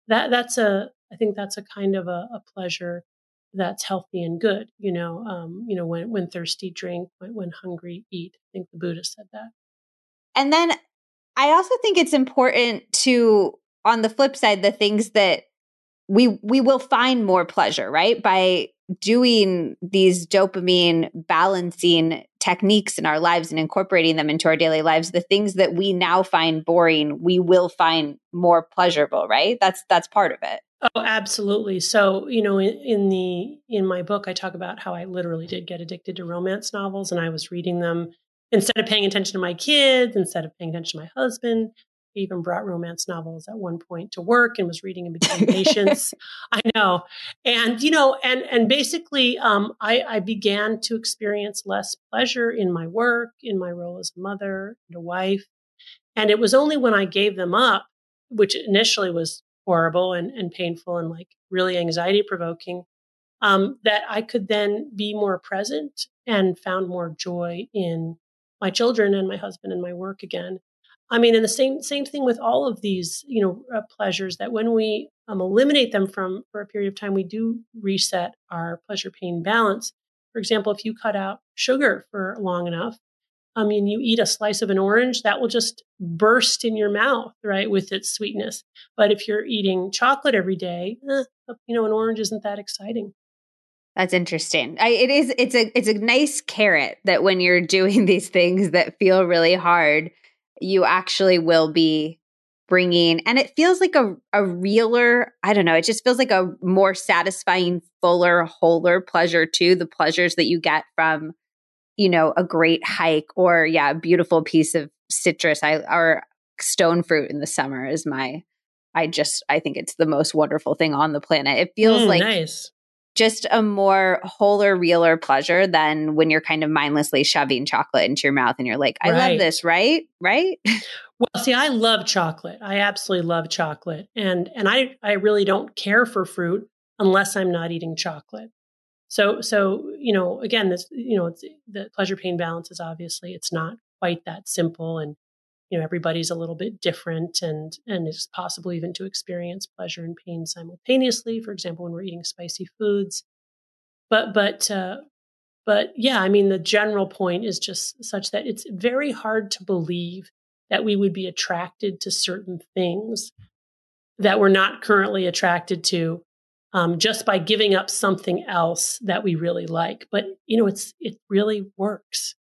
I think that's a kind of a pleasure that's healthy and good. When thirsty, drink; when hungry, eat. I think the Buddha said that. And then I also think it's important to, on the flip side, the things that we will find more pleasure, right? By doing these dopamine balancing techniques in our lives and incorporating them into our daily lives, the things that we now find boring, we will find more pleasurable, right? That's part of it. Oh, absolutely. So, in my book, I talk about how I literally did get addicted to romance novels, and I was reading them instead of paying attention to my kids, instead of paying attention to my husband. I even brought romance novels at one point to work and was reading in between patients. I know. And, and basically, I began to experience less pleasure in my work, in my role as a mother and a wife. And it was only when I gave them up, which initially was horrible and painful and like really anxiety provoking. that I could then be more present and found more joy in my children and my husband and my work again. I mean, and the same thing with all of these, pleasures, that when we eliminate them for a period of time, we do reset our pleasure pain balance. For example, if you cut out sugar for long enough, I mean, you eat a slice of an orange, that will just burst in your mouth, right, with its sweetness. But if you're eating chocolate every day, an orange isn't that exciting. That's interesting. It's a nice carrot that when you're doing these things that feel really hard, you actually will be bringing, and it feels like a realer, I don't know, it just feels like a more satisfying, fuller, wholer pleasure too. The pleasures that you get from, a great hike or a beautiful piece of citrus or stone fruit in the summer is I think it's the most wonderful thing on the planet. It feels like nice. Just a more wholer, realer pleasure than when you're kind of mindlessly shoving chocolate into your mouth and you're like, I love this, right? Right? Well, see, I love chocolate. I absolutely love chocolate. And I really don't care for fruit unless I'm not eating chocolate. So, again, this, it's, the pleasure pain balance is obviously, it's not quite that simple. And, everybody's a little bit different, and it's possible even to experience pleasure and pain simultaneously. For example, when we're eating spicy foods, but yeah, I mean, the general point is just such that it's very hard to believe that we would be attracted to certain things that we're not currently attracted to, just by giving up something else that we really like. But, it really works.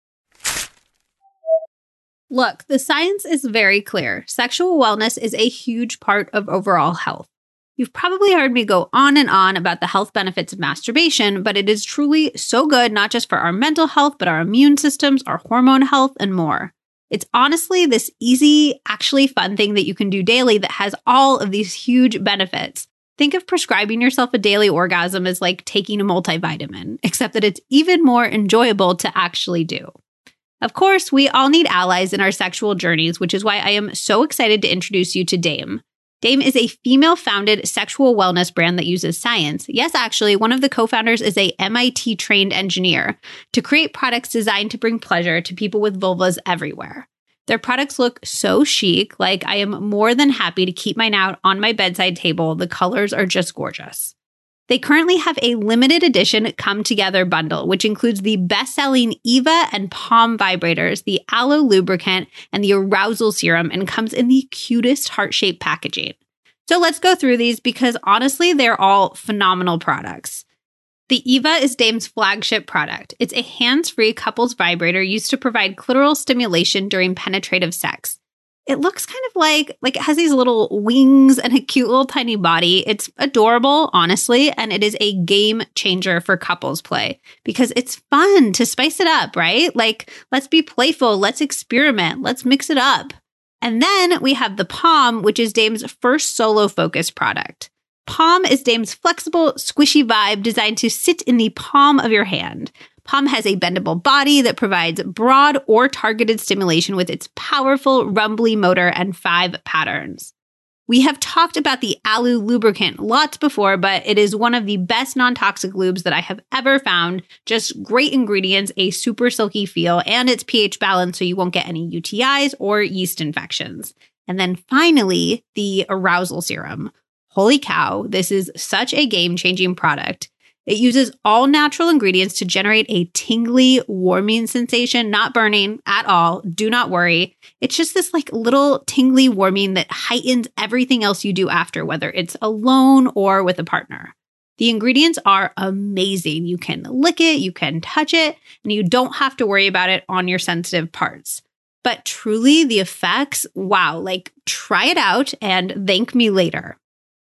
Look, the science is very clear. Sexual wellness is a huge part of overall health. You've probably heard me go on and on about the health benefits of masturbation, but it is truly so good, not just for our mental health, but our immune systems, our hormone health, and more. It's honestly this easy, actually fun thing that you can do daily that has all of these huge benefits. Think of prescribing yourself a daily orgasm as like taking a multivitamin, except that it's even more enjoyable to actually do. Of course, we all need allies in our sexual journeys, which is why I am so excited to introduce you to Dame. Dame is a female-founded sexual wellness brand that uses science. Yes, actually, one of the co-founders is a MIT-trained engineer to create products designed to bring pleasure to people with vulvas everywhere. Their products look so chic, like I am more than happy to keep mine out on my bedside table. The colors are just gorgeous. They currently have a limited edition Come Together bundle, which includes the best-selling Eva and Palm vibrators, the Aloe lubricant, and the Arousal serum, and comes in the cutest heart-shaped packaging. So let's go through these because honestly, they're all phenomenal products. The Eva is Dame's flagship product. It's a hands-free couples vibrator used to provide clitoral stimulation during penetrative sex. It looks kind of like it has these little wings and a cute little tiny body. It's adorable, honestly, and it is a game changer for couples play because it's fun to spice it up, right? Like, let's be playful, let's experiment, let's mix it up. And then we have the Palm, which is Dame's first solo-focused product. Palm is Dame's flexible, squishy vibe designed to sit in the palm of your hand. Palm has a bendable body that provides broad or targeted stimulation with its powerful rumbly motor and 5 patterns. We have talked about the Aloe lubricant lots before, but it is one of the best non-toxic lubes that I have ever found. Just great ingredients, a super silky feel, and it's pH balanced so you won't get any UTIs or yeast infections. And then finally, the Arousal serum. Holy cow, this is such a game-changing product. It uses all natural ingredients to generate a tingly, warming sensation, not burning at all. Do not worry. It's just this little tingly warming that heightens everything else you do after, whether it's alone or with a partner. The ingredients are amazing. You can lick it, you can touch it, and you don't have to worry about it on your sensitive parts. But truly, the effects, wow, try it out and thank me later.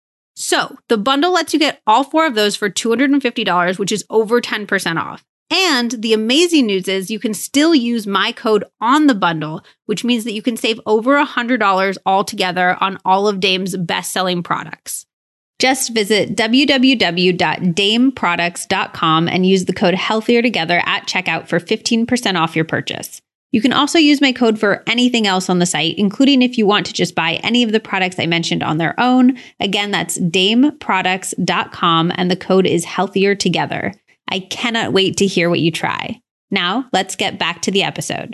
So the bundle lets you get all 4 of those for $250, which is over 10% off. And the amazing news is you can still use my code on the bundle, which means that you can save over $100 altogether on all of Dame's best-selling products. Just visit www.dameproducts.com and use the code HEALTHIERTOGETHER at checkout for 15% off your purchase. You can also use my code for anything else on the site, including if you want to just buy any of the products I mentioned on their own. Again, that's dameproducts.com, and the code is Healthier Together. I cannot wait to hear what you try. Now, let's get back to the episode.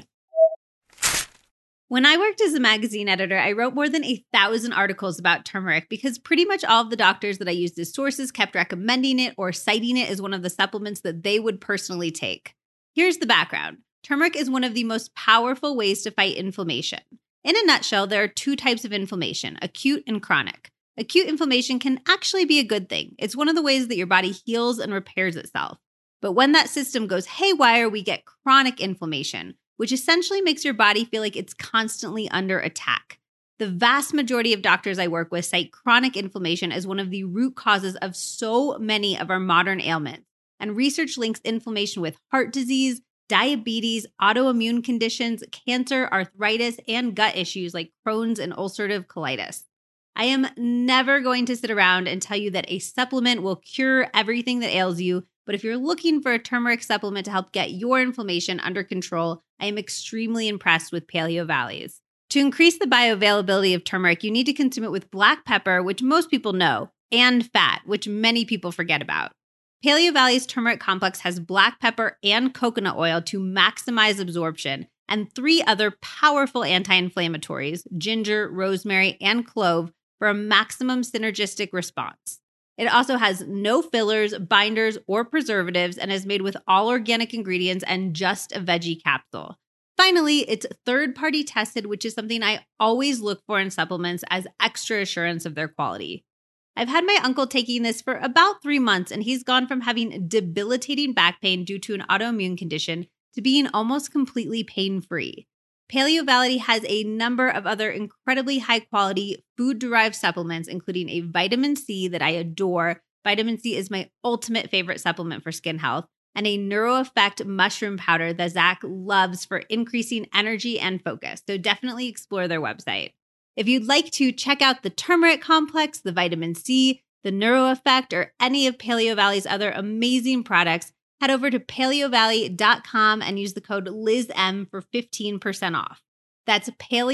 When I worked as a magazine editor, I wrote more than 1,000 articles about turmeric because pretty much all of the doctors that I used as sources kept recommending it or citing it as one of the supplements that they would personally take. Here's the background. Turmeric is one of the most powerful ways to fight inflammation. In a nutshell, there are two types of inflammation, acute and chronic. Acute inflammation can actually be a good thing. It's one of the ways that your body heals and repairs itself. But when that system goes haywire, we get chronic inflammation, which essentially makes your body feel like it's constantly under attack. The vast majority of doctors I work with cite chronic inflammation as one of the root causes of so many of our modern ailments. And research links inflammation with heart disease, diabetes, autoimmune conditions, cancer, arthritis, and gut issues like Crohn's and ulcerative colitis. I am never going to sit around and tell you that a supplement will cure everything that ails you, but if you're looking for a turmeric supplement to help get your inflammation under control, I am extremely impressed with Paleo Valley's. To increase the bioavailability of turmeric, you need to consume it with black pepper, which most people know, and fat, which many people forget about. Paleo Valley's turmeric complex has black pepper and coconut oil to maximize absorption, and 3 other powerful anti-inflammatories, ginger, rosemary, and clove, for a maximum synergistic response. It also has no fillers, binders, or preservatives and is made with all organic ingredients and just a veggie capsule. Finally, it's third-party tested, which is something I always look for in supplements as extra assurance of their quality. I've had my uncle taking this for about 3 months, and he's gone from having debilitating back pain due to an autoimmune condition to being almost completely pain-free. Paleo Valley has a number of other incredibly high-quality food-derived supplements, including a vitamin C that I adore. Vitamin C is my ultimate favorite supplement for skin health, and a NeuroEffect mushroom powder that Zach loves for increasing energy and focus. So definitely explore their website. If you'd like to check out the turmeric complex, the vitamin C, the NeuroEffect, or any of Paleo Valley's other amazing products, head over to paleovalley.com and use the code LizM for 15% off. That's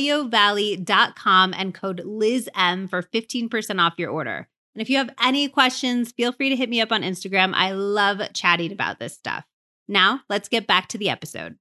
paleovalley.com and code LizM for 15% off your order. And if you have any questions, feel free to hit me up on Instagram. I love chatting about this stuff. Now, let's get back to the episode.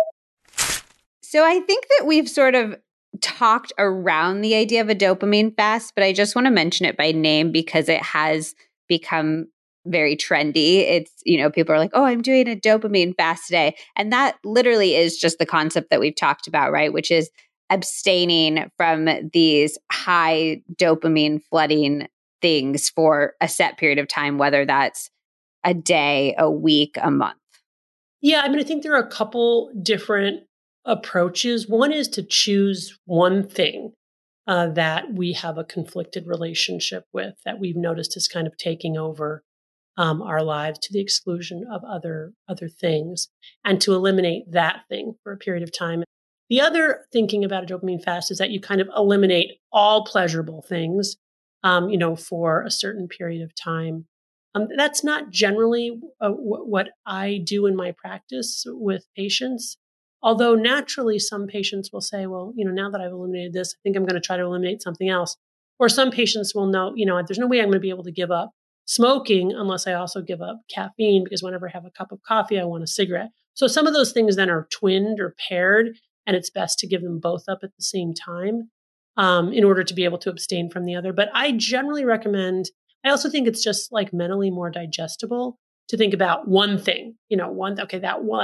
So I think that we've sort of talked around the idea of a dopamine fast, but I just want to mention it by name because it has become very trendy. It's, people are like, oh, I'm doing a dopamine fast today. And that literally is just the concept that we've talked about, right? Which is abstaining from these high dopamine flooding things for a set period of time, whether that's a day, a week, a month. Yeah, I think there are a couple different approaches. One is to choose one thing that we have a conflicted relationship with, that we've noticed is kind of taking over our lives to the exclusion of other things, and to eliminate that thing for a period of time. The other thinking about a dopamine fast is that you kind of eliminate all pleasurable things, for a certain period of time. That's not generally what I do in my practice with patients. Although naturally some patients will say, well, now that I've eliminated this, I think I'm going to try to eliminate something else. Or some patients will know, there's no way I'm going to be able to give up smoking unless I also give up caffeine, because whenever I have a cup of coffee, I want a cigarette. So some of those things then are twinned or paired, and it's best to give them both up at the same time in order to be able to abstain from the other. But I generally recommend, I also think it's just like mentally more digestible to think about one thing, I'm going to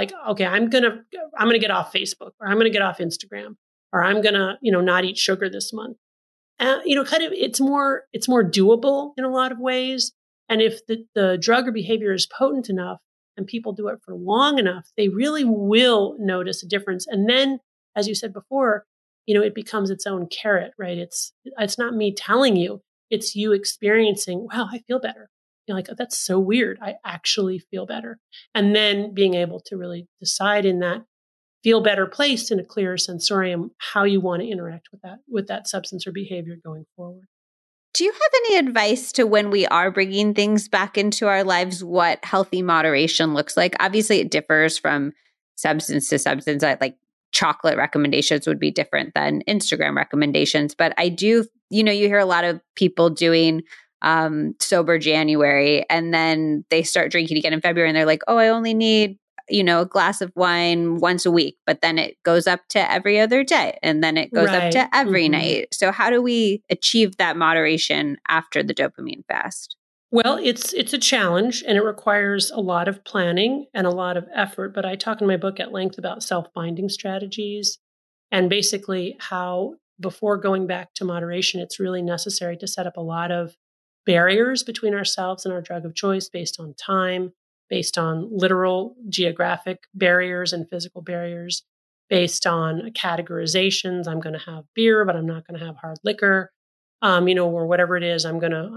get off Facebook, or I'm going to get off Instagram, or I'm going to, not eat sugar this month. It's more doable in a lot of ways. And if the drug or behavior is potent enough and people do it for long enough, they really will notice a difference. And then, as you said before, it becomes its own carrot, right? It's not me telling you, it's you experiencing, wow, I feel better. You're like, oh, that's so weird. I actually feel better. And then being able to really decide in that feel better place in a clearer sensorium how you want to interact with that substance or behavior going forward. Do you have any advice to when we are bringing things back into our lives, what healthy moderation looks like? Obviously, it differs from substance to substance. Like chocolate recommendations would be different than Instagram recommendations. But I do, you hear a lot of people doing sober January, and then they start drinking again in February, and they're like, oh, I only need, a glass of wine once a week, but then it goes up to every other day, and then it goes up to every night. So how do we achieve that moderation after the dopamine fast? Well, it's a challenge, and it requires a lot of planning and a lot of effort. But I talk in my book at length about self-binding strategies and basically how before going back to moderation, it's really necessary to set up a lot of barriers between ourselves and our drug of choice based on time, based on literal geographic barriers and physical barriers, based on categorizations. I'm going to have beer, but I'm not going to have hard liquor. Or whatever it is, I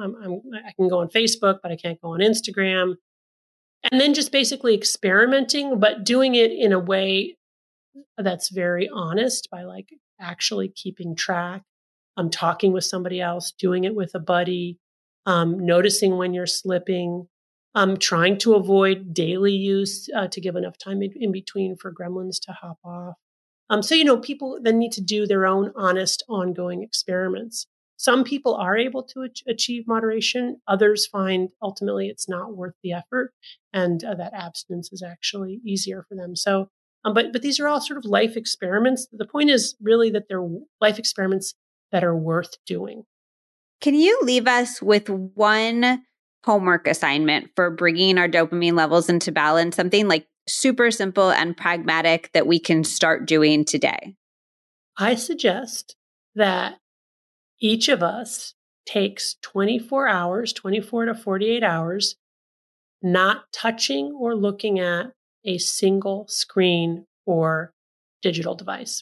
can go on Facebook, but I can't go on Instagram. And then just basically experimenting, but doing it in a way that's very honest by like actually keeping track. I'm talking with somebody else, doing it with a buddy, noticing when you're slipping, trying to avoid daily use to give enough time in between for gremlins to hop off. So people then need to do their own honest, ongoing experiments. Some people are able to achieve moderation. Others find ultimately it's not worth the effort, and that abstinence is actually easier for them. So, but these are all sort of life experiments. The point is really that they're life experiments that are worth doing. Can you leave us with one homework assignment for bringing our dopamine levels into balance? Something like super simple and pragmatic that we can start doing today. I suggest that each of us takes 24 to 48 hours, not touching or looking at a single screen or digital device.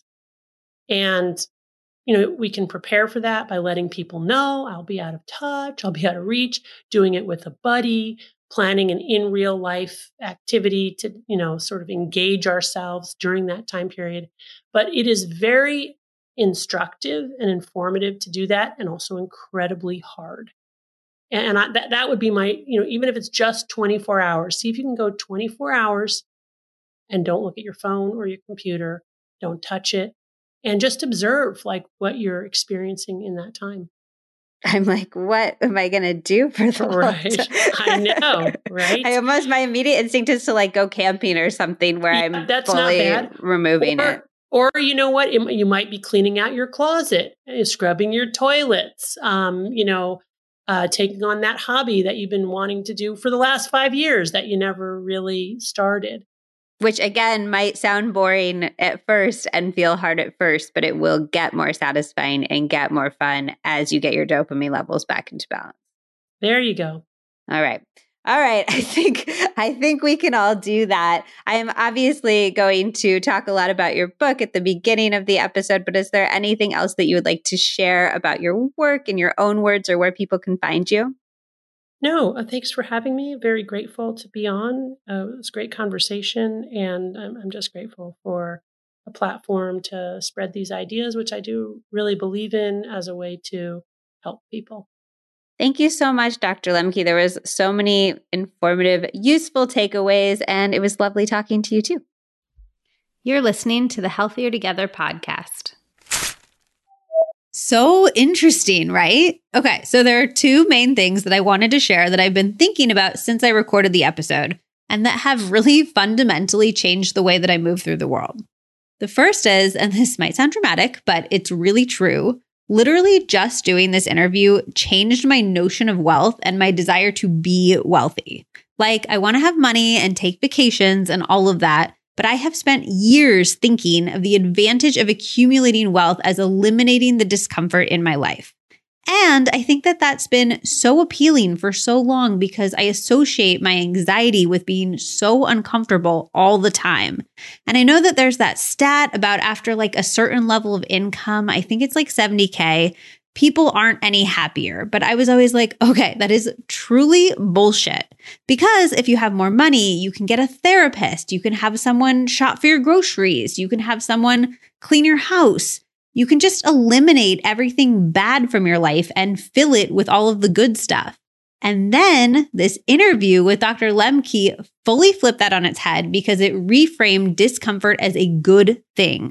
And, we can prepare for that by letting people know I'll be out of touch, I'll be out of reach, doing it with a buddy, planning an in real life activity to, sort of engage ourselves during that time period. But it is very instructive and informative to do that, and also incredibly hard. And that would be my, even if it's just 24 hours, see if you can go 24 hours and don't look at your phone or your computer, don't touch it, and just observe like what you're experiencing in that time. I'm like, what am I going to do for the right? I know, right? My immediate instinct is to like go camping or something where I'm that's fully not bad. removing it. Or you know what? You might be cleaning out your closet, scrubbing your toilets, taking on that hobby that you've been wanting to do for the last 5 years that you never really started. Which again might sound boring at first and feel hard at first, but it will get more satisfying and get more fun as you get your dopamine levels back into balance. There you go. All right. I think we can all do that. I am obviously going to talk a lot about your book at the beginning of the episode, but is there anything else that you would like to share about your work in your own words or where people can find you? No, thanks for having me. Very grateful to be on. It was a great conversation, and I'm just grateful for a platform to spread these ideas, which I do really believe in as a way to help people. Thank you so much, Dr. Lemke. There was so many informative, useful takeaways, and it was lovely talking to you too. You're listening to the Healthier Together podcast. So interesting, right? Okay, so there are two main things that I wanted to share that I've been thinking about since I recorded the episode, and that have really fundamentally changed the way that I move through the world. The first is, and this might sound dramatic, but it's really true, literally just doing this interview changed my notion of wealth and my desire to be wealthy. Like, I want to have money and take vacations and all of that, but I have spent years thinking of the advantage of accumulating wealth as eliminating the discomfort in my life. And I think that that's been so appealing for so long because I associate my anxiety with being so uncomfortable all the time. And I know that there's that stat about after like a certain level of income, I think it's like 70K, people aren't any happier. But I was always like, okay, that is truly bullshit. Because if you have more money, you can get a therapist, you can have someone shop for your groceries, you can have someone clean your house. You can just eliminate everything bad from your life and fill it with all of the good stuff. And then this interview with Dr. Lemke fully flipped that on its head because it reframed discomfort as a good thing.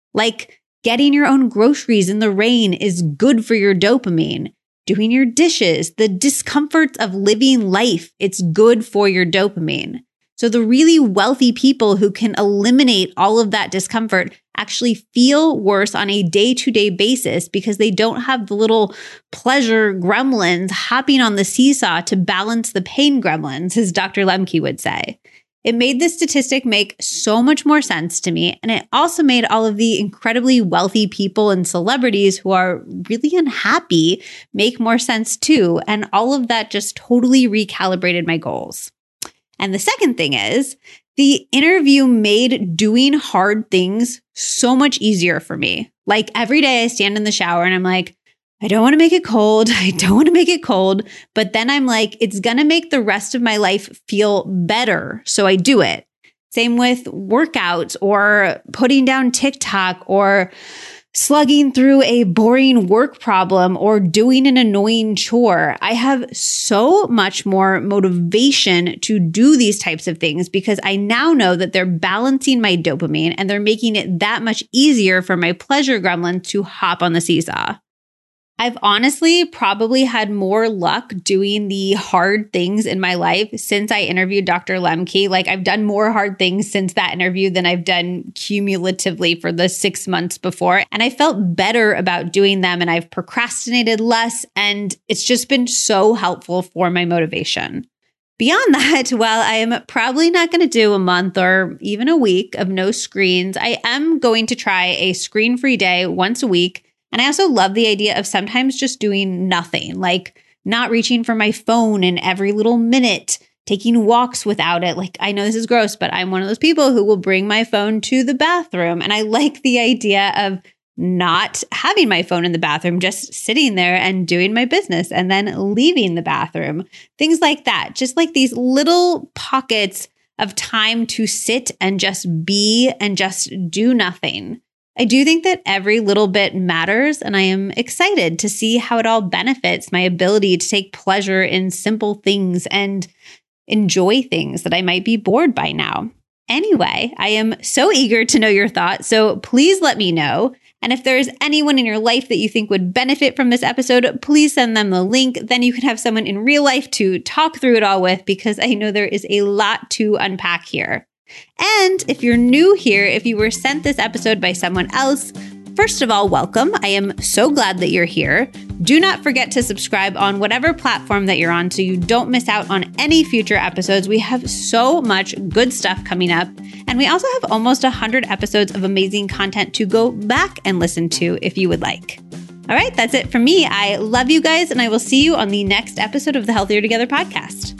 Like getting your own groceries in the rain is good for your dopamine. Doing your dishes, the discomforts of living life, it's good for your dopamine. So the really wealthy people who can eliminate all of that discomfort actually feel worse on a day-to-day basis because they don't have the little pleasure gremlins hopping on the seesaw to balance the pain gremlins, as Dr. Lemke would say. It made this statistic make so much more sense to me, and it also made all of the incredibly wealthy people and celebrities who are really unhappy make more sense too, and all of that just totally recalibrated my goals. And the second thing is, the interview made doing hard things so much easier for me. Like every day I stand in the shower and I'm like, I don't want to make it cold. I don't want to make it cold. But then I'm like, it's going to make the rest of my life feel better. So I do it. Same with workouts or putting down TikTok or slugging through a boring work problem or doing an annoying chore. I have so much more motivation to do these types of things because I now know that they're balancing my dopamine and they're making it that much easier for my pleasure gremlin to hop on the seesaw. I've honestly probably had more luck doing the hard things in my life since I interviewed Dr. Lemke. Like I've done more hard things since that interview than I've done cumulatively for the 6 months before. And I felt better about doing them and I've procrastinated less. And it's just been so helpful for my motivation. Beyond that, while I am probably not going to do a month or even a week of no screens, I am going to try a screen-free day once a week. And I also love the idea of sometimes just doing nothing, like not reaching for my phone in every little minute, taking walks without it. Like, I know this is gross, but I'm one of those people who will bring my phone to the bathroom. And I like the idea of not having my phone in the bathroom, just sitting there and doing my business and then leaving the bathroom. Things like that, just like these little pockets of time to sit and just be and just do nothing. I do think that every little bit matters, and I am excited to see how it all benefits my ability to take pleasure in simple things and enjoy things that I might be bored by now. Anyway, I am so eager to know your thoughts, so please let me know. And if there is anyone in your life that you think would benefit from this episode, please send them the link. Then you can have someone in real life to talk through it all with, because I know there is a lot to unpack here. And if you're new here, if you were sent this episode by someone else, first of all, welcome. I am so glad that you're here. Do not forget to subscribe on whatever platform that you're on so you don't miss out on any future episodes. We have so much good stuff coming up. And we also have almost 100 episodes of amazing content to go back and listen to if you would like. All right, that's it from me. I love you guys, and I will see you on the next episode of the Healthier Together podcast.